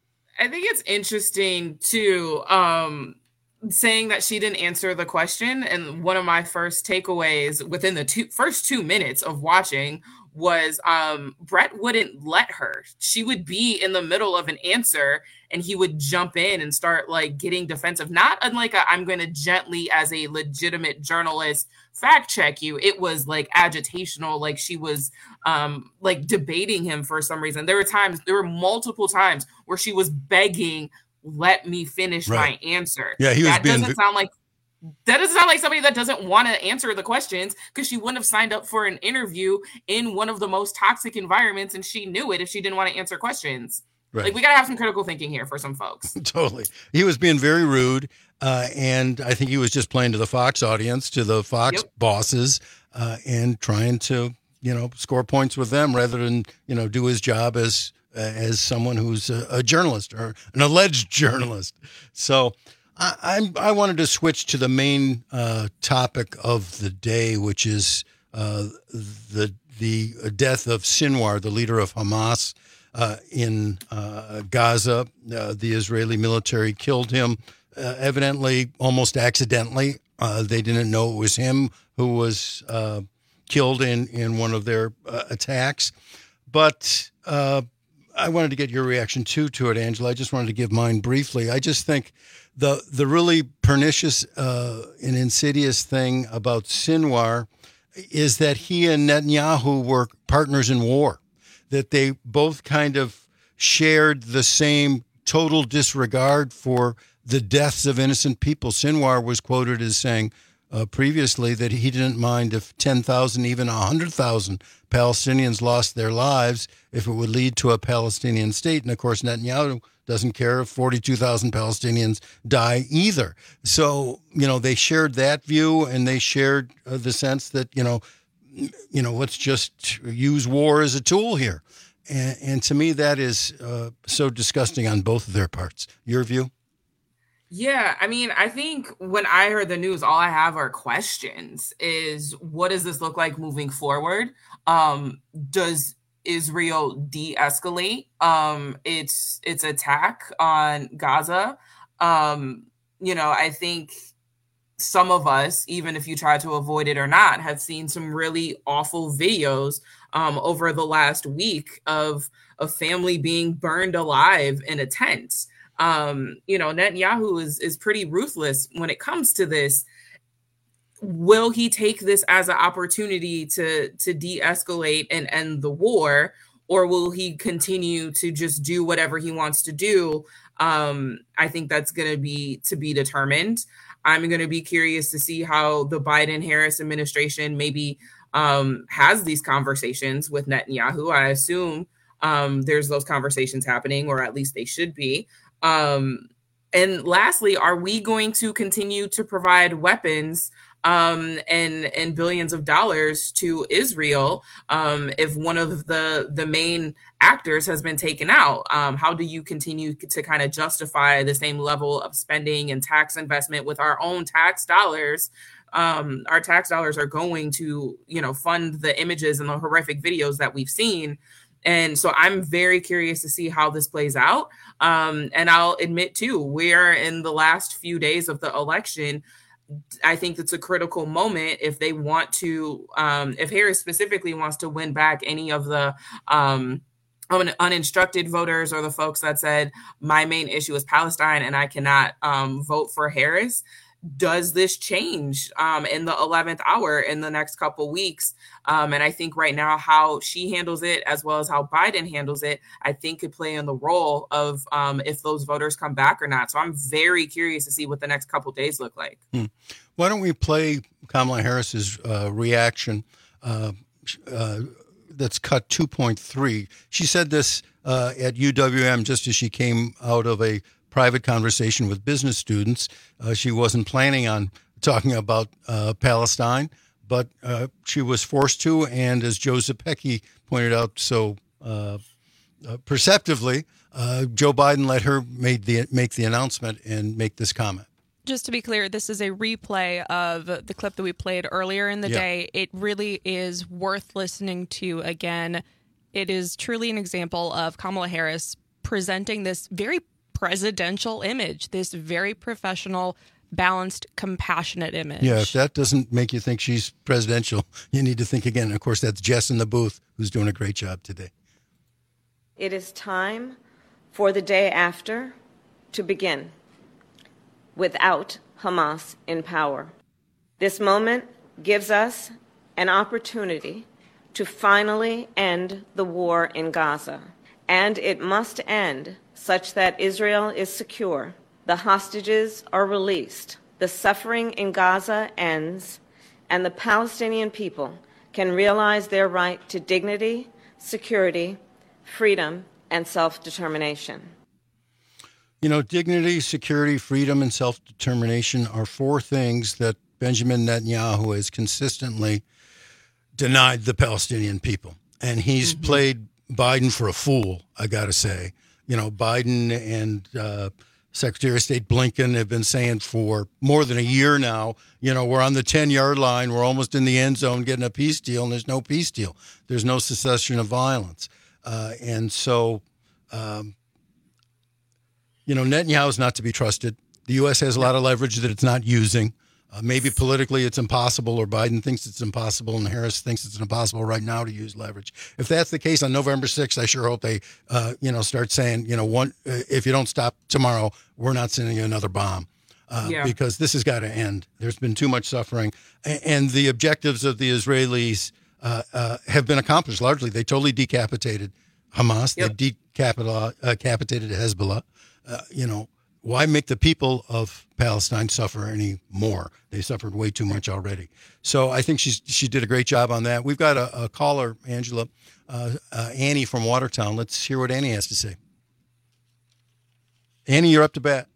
I think it's interesting too, um, saying that she didn't answer the question. And one of my first takeaways within the two, first two minutes of watching was um, Brett wouldn't let her. She would be in the middle of an answer and he would jump in and start like getting defensive. Not unlike a, I'm going to gently, as a legitimate journalist, fact check you. It was like agitational, like she was um, like debating him for some reason. There were times, there were multiple times where she was begging, let me finish right. my answer. Yeah, he was that being doesn't sound like That doesn't sound like somebody that doesn't want to answer the questions, because she wouldn't have signed up for an interview in one of the most toxic environments, and she knew it if she didn't want to answer questions. Right. Like, we got to have some critical thinking here for some folks. Totally. He was being very rude, uh, and I think he was just playing to the Fox audience, to the Fox yep. bosses, uh, and trying to, you know, score points with them rather than, you know, do his job as uh, as someone who's a, a journalist or an alleged journalist. So I, I'm, I wanted to switch to the main uh, topic of the day, which is uh, the the death of Sinwar, the leader of Hamas uh, in uh, Gaza. Uh, the Israeli military killed him, uh, evidently almost accidentally. Uh, they didn't know it was him who was uh, killed in, in one of their uh, attacks. But uh, I wanted to get your reaction, too, to it, Angela. I just wanted to give mine briefly. I just think the the really pernicious uh, and insidious thing about Sinwar is that he and Netanyahu were partners in war, that they both kind of shared the same total disregard for the deaths of innocent people. Sinwar was quoted as saying uh, previously that he didn't mind if ten thousand, even one hundred thousand Palestinians lost their lives if it would lead to a Palestinian state. And, of course, Netanyahu doesn't care if forty-two thousand Palestinians die either. So, you know, they shared that view, and they shared uh, the sense that, you know, you know, let's just use war as a tool here. And, and to me, that is uh, so disgusting on both of their parts. Your view? Yeah, I mean, I think when I heard the news, all I have are questions. Is what does this look like moving forward? Um, does Israel de-escalate um, its its attack on Gaza? Um, you know, I think some of us, even if you try to avoid it or not, have seen some really awful videos um, over the last week of a family being burned alive in a tent. Um, you know, Netanyahu is is pretty ruthless when it comes to this. Will he take this as an opportunity to to de-escalate and end the war, or will he continue to just do whatever he wants to do? Um, I think that's going to be to be determined. I'm going to be curious to see how the Biden-Harris administration maybe um, has these conversations with Netanyahu. I assume um, there's those conversations happening, or at least they should be. Um, and lastly, are we going to continue to provide weapons um, and and billions of dollars to Israel um, if one of the the main actors has been taken out? Um, how do you continue to kind of justify the same level of spending and tax investment with our own tax dollars? Um, our tax dollars are going to, you know, fund the images and the horrific videos that we've seen. And so I'm very curious to see how this plays out. Um, and I'll admit, too, we're in the last few days of the election. I think it's a critical moment if they want to, um, if Harris specifically wants to win back any of the um, un- uninstructed voters or the folks that said, my main issue is Palestine and I cannot um, vote for Harris. Does this change um, in the eleventh hour in the next couple weeks? Um, and I think right now how she handles it, as well as how Biden handles it, I think could play in the role of um, if those voters come back or not. So I'm very curious to see what the next couple days look like. Hmm. Why don't we play Kamala Harris's uh, reaction uh, uh, that's cut two point three. She said this uh, at U W M just as she came out of a private conversation with business students. Uh, she wasn't planning on talking about uh, Palestine, but uh, she was forced to. And as Joe Zepecki pointed out so uh, uh, perceptively, uh, Joe Biden let her made the, make the announcement and make this comment. Just to be clear, this is a replay of the clip that we played earlier in the yeah. day. It really is worth listening to again. It is truly an example of Kamala Harris presenting this very presidential image, this very professional, balanced, compassionate image. Yeah, if that doesn't make you think she's presidential, you need to think again. And of course, that's Jess in the booth, who's doing a great job today. It is time for the day after to begin without Hamas in power. This moment gives us an opportunity to finally end the war in Gaza, and it must end such that Israel is secure, the hostages are released, the suffering in Gaza ends, and the Palestinian people can realize their right to dignity, security, freedom, and self-determination. You know, dignity, security, freedom, and self-determination are four things that Benjamin Netanyahu has consistently denied the Palestinian people. And he's mm-hmm. played Biden for a fool, I got to say. You know, Biden and uh, Secretary of State Blinken have been saying for more than a year now, you know, we're on the ten-yard line, we're almost in the end zone getting a peace deal, and there's no peace deal. There's no cessation of violence. Uh, and so, um, you know, Netanyahu is not to be trusted. The U S has a lot of leverage that it's not using. Uh, maybe politically it's impossible, or Biden thinks it's impossible, and Harris thinks it's impossible right now to use leverage. If that's the case on November sixth, I sure hope they, uh, you know, start saying, you know, one, uh, if you don't stop tomorrow, we're not sending you another bomb. Uh, yeah. Because this has got to end. There's been too much suffering. And, and the objectives of the Israelis uh, uh, have been accomplished largely. They totally decapitated Hamas. Yep. They decapitated Hezbollah. Uh, you know, why make the people of Palestine suffer any more? They suffered way too much already. So I think she's, she did a great job on that. We've got a, a caller, Angela, uh, uh, Annie from Watertown. Let's hear what Annie has to say. Annie, you're up to bat.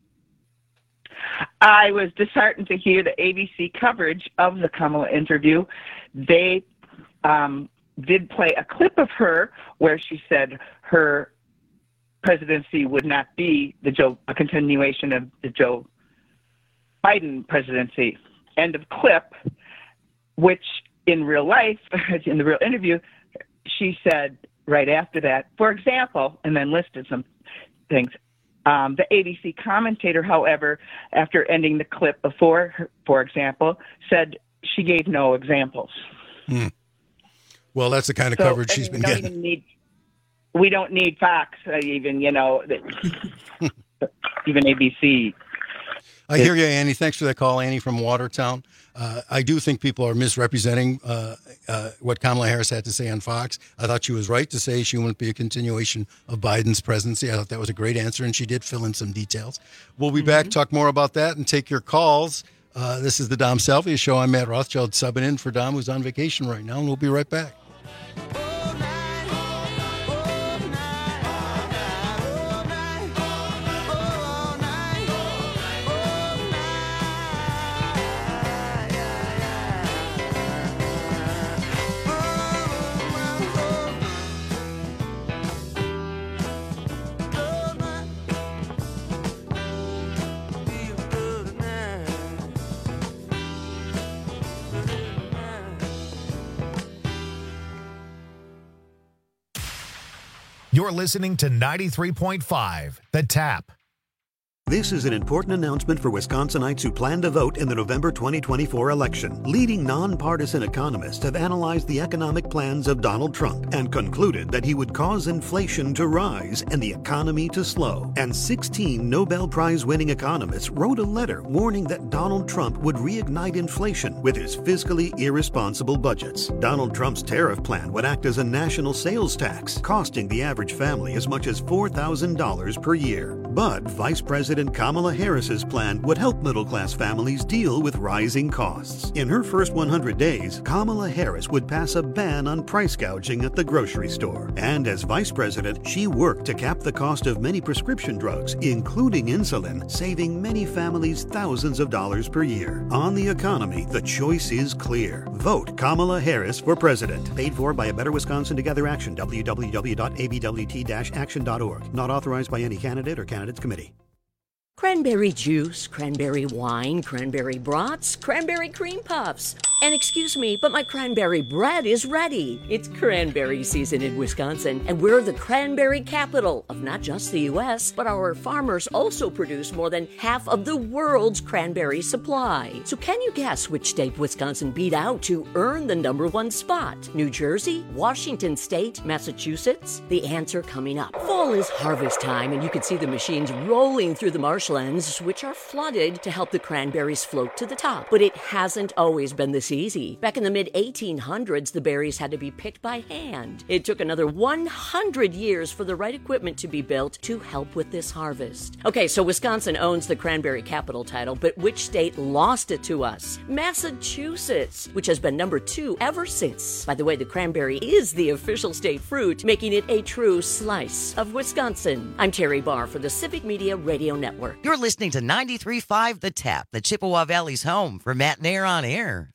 I was disheartened to hear the A B C coverage of the Kamala interview. They um, did play a clip of her where she said her presidency would not be the Joe, a continuation of the Joe Biden presidency. End of clip, which in real life, in the real interview, she said right after that, for example, and then listed some things. Um, the A B C commentator, however, after ending the clip before, her, for example, said she gave no examples. Hmm. Well, that's the kind of so, coverage she's been don't getting. Even need, we don't need Fox, uh, even, you know, even A B C. I hear you, Annie. Thanks for that call, Annie from Watertown. Uh, I do think people are misrepresenting uh, uh, what Kamala Harris had to say on Fox. I thought she was right to say she wouldn't be a continuation of Biden's presidency. I thought that was a great answer, and she did fill in some details. We'll be mm-hmm. back, talk more about that, and take your calls. Uh, this is the Dom Salvia Show. I'm Matt Rothschild, subbing in for Dom, who's on vacation right now, and we'll be right back. You're listening to ninety-three point five, The Tap. This is an important announcement for Wisconsinites who plan to vote in the November twenty twenty-four election. Leading nonpartisan economists have analyzed the economic plans of Donald Trump and concluded that he would cause inflation to rise and the economy to slow. And sixteen Nobel Prize-winning economists wrote a letter warning that Donald Trump would reignite inflation with his fiscally irresponsible budgets. Donald Trump's tariff plan would act as a national sales tax, costing the average family as much as four thousand dollars per year. But Vice President Kamala Harris's plan would help middle-class families deal with rising costs. In her first one hundred days, Kamala Harris would pass a ban on price gouging at the grocery store. And as vice president, she worked to cap the cost of many prescription drugs, including insulin, saving many families thousands of dollars per year. On the economy, the choice is clear. Vote Kamala Harris for president. Paid for by A Better Wisconsin Together Action, w w w dot a b w t dash action dot org. Not authorized by any candidate or candidates committee. Cranberry juice, cranberry wine, cranberry brats, cranberry cream puffs. And excuse me, but my cranberry bread is ready. It's cranberry season in Wisconsin, and we're the cranberry capital of not just the U S, but our farmers also produce more than half of the world's cranberry supply. So can you guess which state Wisconsin beat out to earn the number one spot? New Jersey, Washington State, Massachusetts? The answer coming up. Fall is harvest time, and you can see the machines rolling through the marshlands, which are flooded to help the cranberries float to the top. But it hasn't always been this easy. Back in the mid eighteen hundreds, the berries had to be picked by hand. It took another one hundred years for the right equipment to be built to help with this harvest. Okay, so Wisconsin owns the cranberry capital title, but which state lost it to us? Massachusetts, which has been number two ever since. By the way, the cranberry is the official state fruit, making it a true slice of Wisconsin. I'm Terry Barr for the Civic Media Radio Network. You're listening to ninety-three point five The Tap, the Chippewa Valley's home for Matt Nair on Air.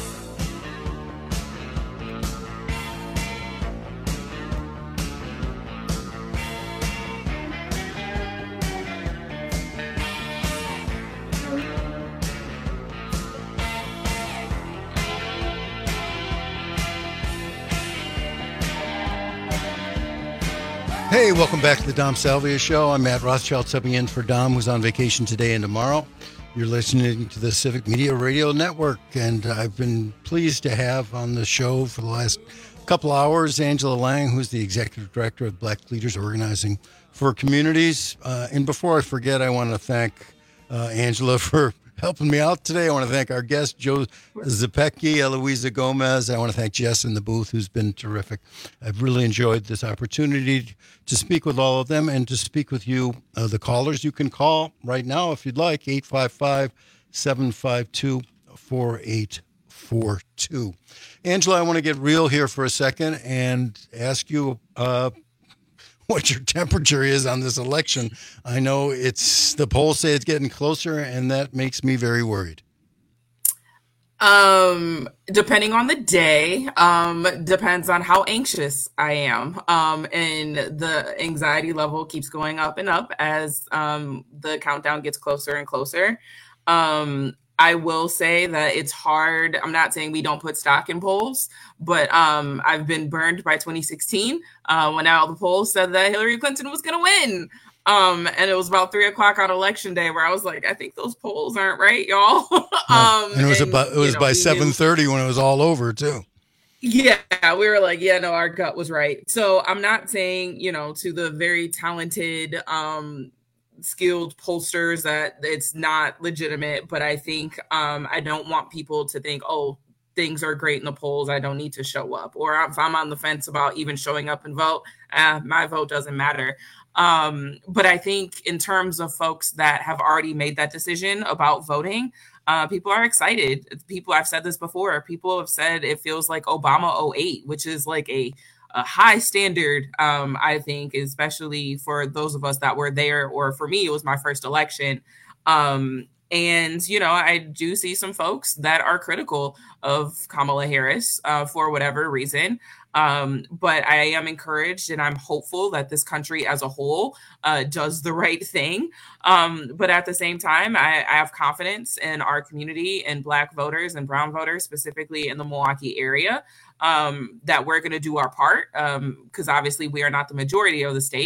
Hey, welcome back to the Dom Salvia Show. I'm Matt Rothschild, subbing in for Dom, who's on vacation today and tomorrow. You're listening to the Civic Media Radio Network, and I've been pleased to have on the show for the last couple hours Angela Lang, who's the Executive Director of Black Leaders Organizing for Communities. Uh, and before I forget, I want to thank uh, Angela for helping me out today. I want to thank our guest, Joe Zepecki, Eloisa Gomez. I want to thank Jess in the booth, who's been terrific. I've really enjoyed this opportunity to speak with all of them and to speak with you, uh, the callers. You can call right now if you'd like, eight five five, seven five two, four eight four two. Angela, I want to get real here for a second and ask you uh, what your temperature is on this election. I know it's the polls say it's getting closer, and that makes me very worried. Um, depending on the day, um, depends on how anxious I am. Um, and the anxiety level keeps going up and up as um, the countdown gets closer and closer. Um, I will say that it's hard. I'm not saying we don't put stock in polls, but um, I've been burned by twenty sixteen uh, when all the polls said that Hillary Clinton was going to win. Um, and it was about three o'clock on election day where I was like, I think those polls aren't right, y'all. um, and it was and, about it was know, by seven thirty when it was all over too. Yeah, we were like, yeah, no, our gut was right. So I'm not saying, you know, to the very talented, um, skilled pollsters that it's not legitimate, but I think um, I don't want people to think, oh, things are great in the polls, I don't need to show up. Or if I'm on the fence about even showing up and vote, uh, my vote doesn't matter. Um, but I think in terms of folks that have already made that decision about voting, uh, people are excited. People, I've said this before, people have said it feels like Obama oh eight, which is like a, a high standard, um, I think, especially for those of us that were there, or for me, it was my first election. Um, and, you know, I do see some folks that are critical of Kamala Harris uh, for whatever reason. Um, but I am encouraged and I'm hopeful that this country as a whole uh, does the right thing. Um, but at the same time, I, I have confidence in our community and Black voters and brown voters, specifically in the Milwaukee area, um, that we're going to do our part, because um, obviously we are not the majority of the state.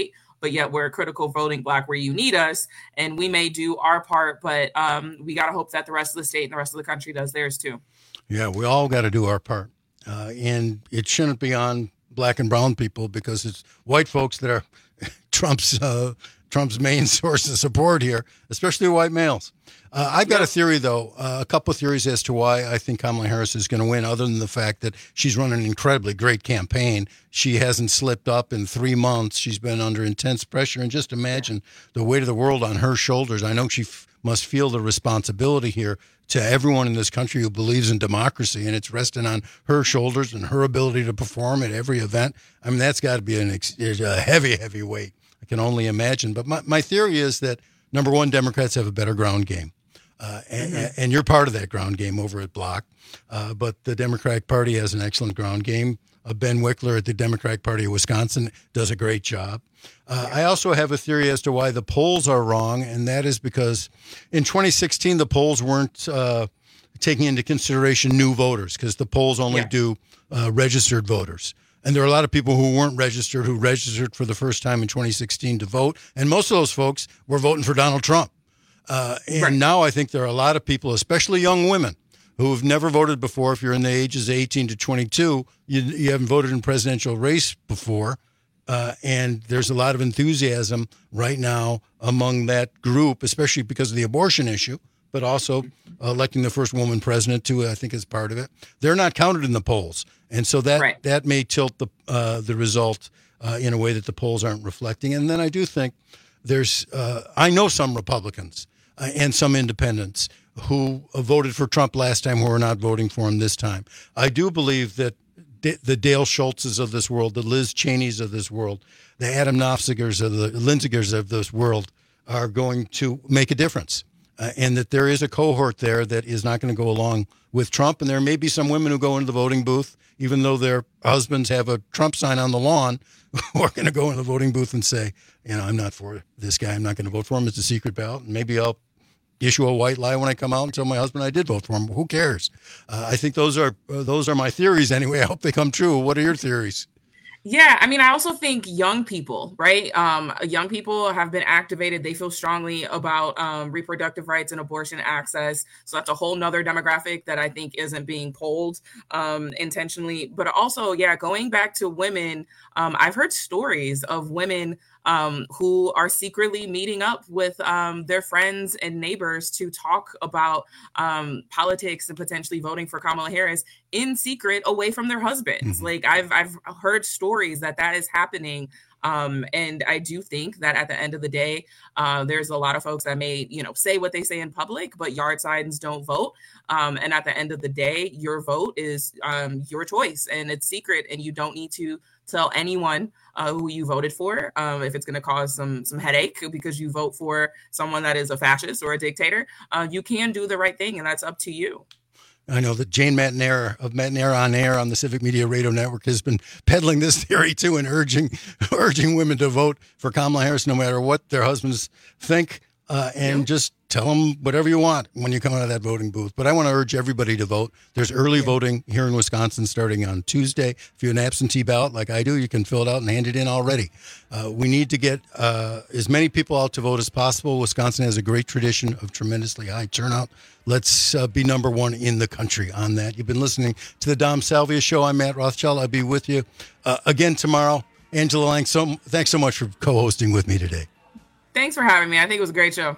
but yet we're a critical voting bloc where you need us, and we may do our part, but um, we got to hope that the rest of the state and the rest of the country does theirs too. Yeah, we all got to do our part, uh, and it shouldn't be on black and brown people because it's white folks that are Trump's uh, Trump's main source of support here, especially white males. Uh, I've got a theory, though, uh, a couple of theories as to why I think Kamala Harris is going to win, other than the fact that she's run an incredibly great campaign. She hasn't slipped up in three months. She's been under intense pressure. And just imagine the weight of the world on her shoulders. I know she f- must feel the responsibility here to everyone in this country who believes in democracy, and it's resting on her shoulders and her ability to perform at every event. I mean, that's got to be an ex- a heavy, heavy weight. I can only imagine. But my, my theory is that, number one, Democrats have a better ground game. Uh, and, mm-hmm. and you're part of that ground game over at Block. Uh, but the Democratic Party has an excellent ground game. Uh, Ben Wickler at the Democratic Party of Wisconsin does a great job. Uh, I also have a theory as to why the polls are wrong, and that is because in twenty sixteen, the polls weren't uh, taking into consideration new voters because the polls only yeah. do uh, registered voters. And there are a lot of people who weren't registered who registered for the first time in twenty sixteen to vote, and most of those folks were voting for Donald Trump. Uh, and right. now I think there are a lot of people, especially young women, who have never voted before. If you're in the ages of eighteen to twenty-two, you, you haven't voted in a presidential race before. Uh, and there's a lot of enthusiasm right now among that group, especially because of the abortion issue, but also uh, electing the first woman president, too, I think is part of it. They're not counted in the polls. And so that, right. that may tilt the, uh, the result uh, in a way that the polls aren't reflecting. And then I do think there's, uh, I know some Republicans Uh, and some independents who uh, voted for Trump last time who are not voting for him this time. I do believe that D- the Dale Schultzes of this world, the Liz Cheneys of this world, the Adam Nofzigers of the Linzigers of this world are going to make a difference. Uh, and that there is a cohort there that is not going to go along with Trump. And there may be some women who go into the voting booth, even though their husbands have a Trump sign on the lawn, who are going to go in the voting booth and say, you know, I'm not for this guy. I'm not going to vote for him. It's a secret ballot. And maybe I'll issue a white lie when I come out and tell my husband I did vote for him. Who cares? Uh, I think those are uh, those are my theories anyway. I hope they come true. What are your theories? Yeah, I mean, I also think young people, right? Um, young people have been activated. They feel strongly about um, reproductive rights and abortion access. So that's a whole nother demographic that I think isn't being polled um, intentionally. But also, yeah, going back to women, um, I've heard stories of women um, who are secretly meeting up with um, their friends and neighbors to talk about um, politics and potentially voting for Kamala Harris in secret away from their husbands. Mm-hmm. Like I've I've heard stories that that is happening. Um, and I do think that at the end of the day, uh, there's a lot of folks that may, you know, say what they say in public, but yard signs don't vote. Um, and at the end of the day, your vote is um, your choice and it's secret and you don't need to tell anyone uh, who you voted for um, if it's going to cause some some headache because you vote for someone that is a fascist or a dictator. Uh, you can do the right thing and that's up to you. I know that Jane Matenaer of Matenaer on Air on the Civic Media Radio Network has been peddling this theory too and urging urging women to vote for Kamala Harris no matter what their husbands think uh, and yeah. just tell them whatever you want when you come out of that voting booth. But I want to urge everybody to vote. There's early yeah. voting here in Wisconsin starting on Tuesday. If you have an absentee ballot like I do, you can fill it out and hand it in already. Uh, we need to get uh, as many people out to vote as possible. Wisconsin has a great tradition of tremendously high turnout. Let's uh, be number one in the country on that. You've been listening to the Dom Salvia Show. I'm Matt Rothschild. I'll be with you uh, again tomorrow. Angela Lang, so, thanks so much for co-hosting with me today. Thanks for having me. I think it was a great show.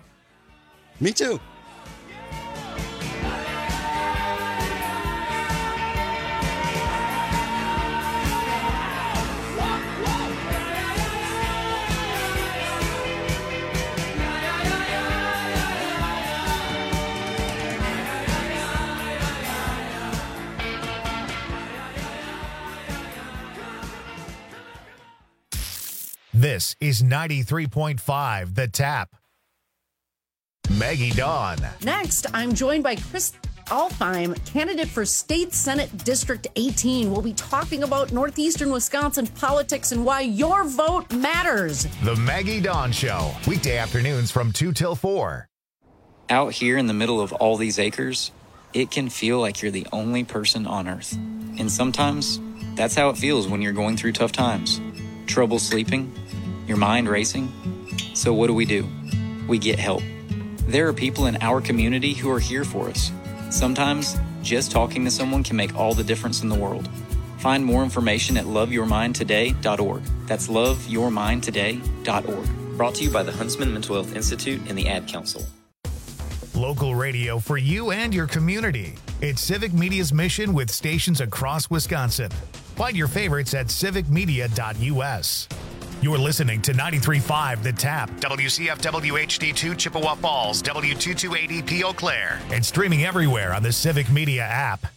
Me too. This is ninety-three point five The Tap. Maggie Dawn. Next, I'm joined by Chris Alfheim, candidate for State Senate District eighteen. We'll be talking about Northeastern Wisconsin politics and why your vote matters. The Maggie Dawn Show, weekday afternoons from two till four. Out here in the middle of all these acres, it can feel like you're the only person on Earth. And sometimes, that's how it feels when you're going through tough times. Trouble sleeping, Your mind racing? So what do we do? We get help. There are people in our community who are here for us. Sometimes, just talking to someone can make all the difference in the world. Find more information at love your mind today dot org. That's love your mind today dot org. Brought to you by the Huntsman Mental Health Institute and the Ad Council. Local radio for you and your community. It's Civic Media's mission with stations across Wisconsin. Find your favorites at civic media dot u s. You're listening to ninety-three point five The Tap, W C F W H D two Chippewa Falls, W two two eight E P Eau Claire, and streaming everywhere on the Civic Media app.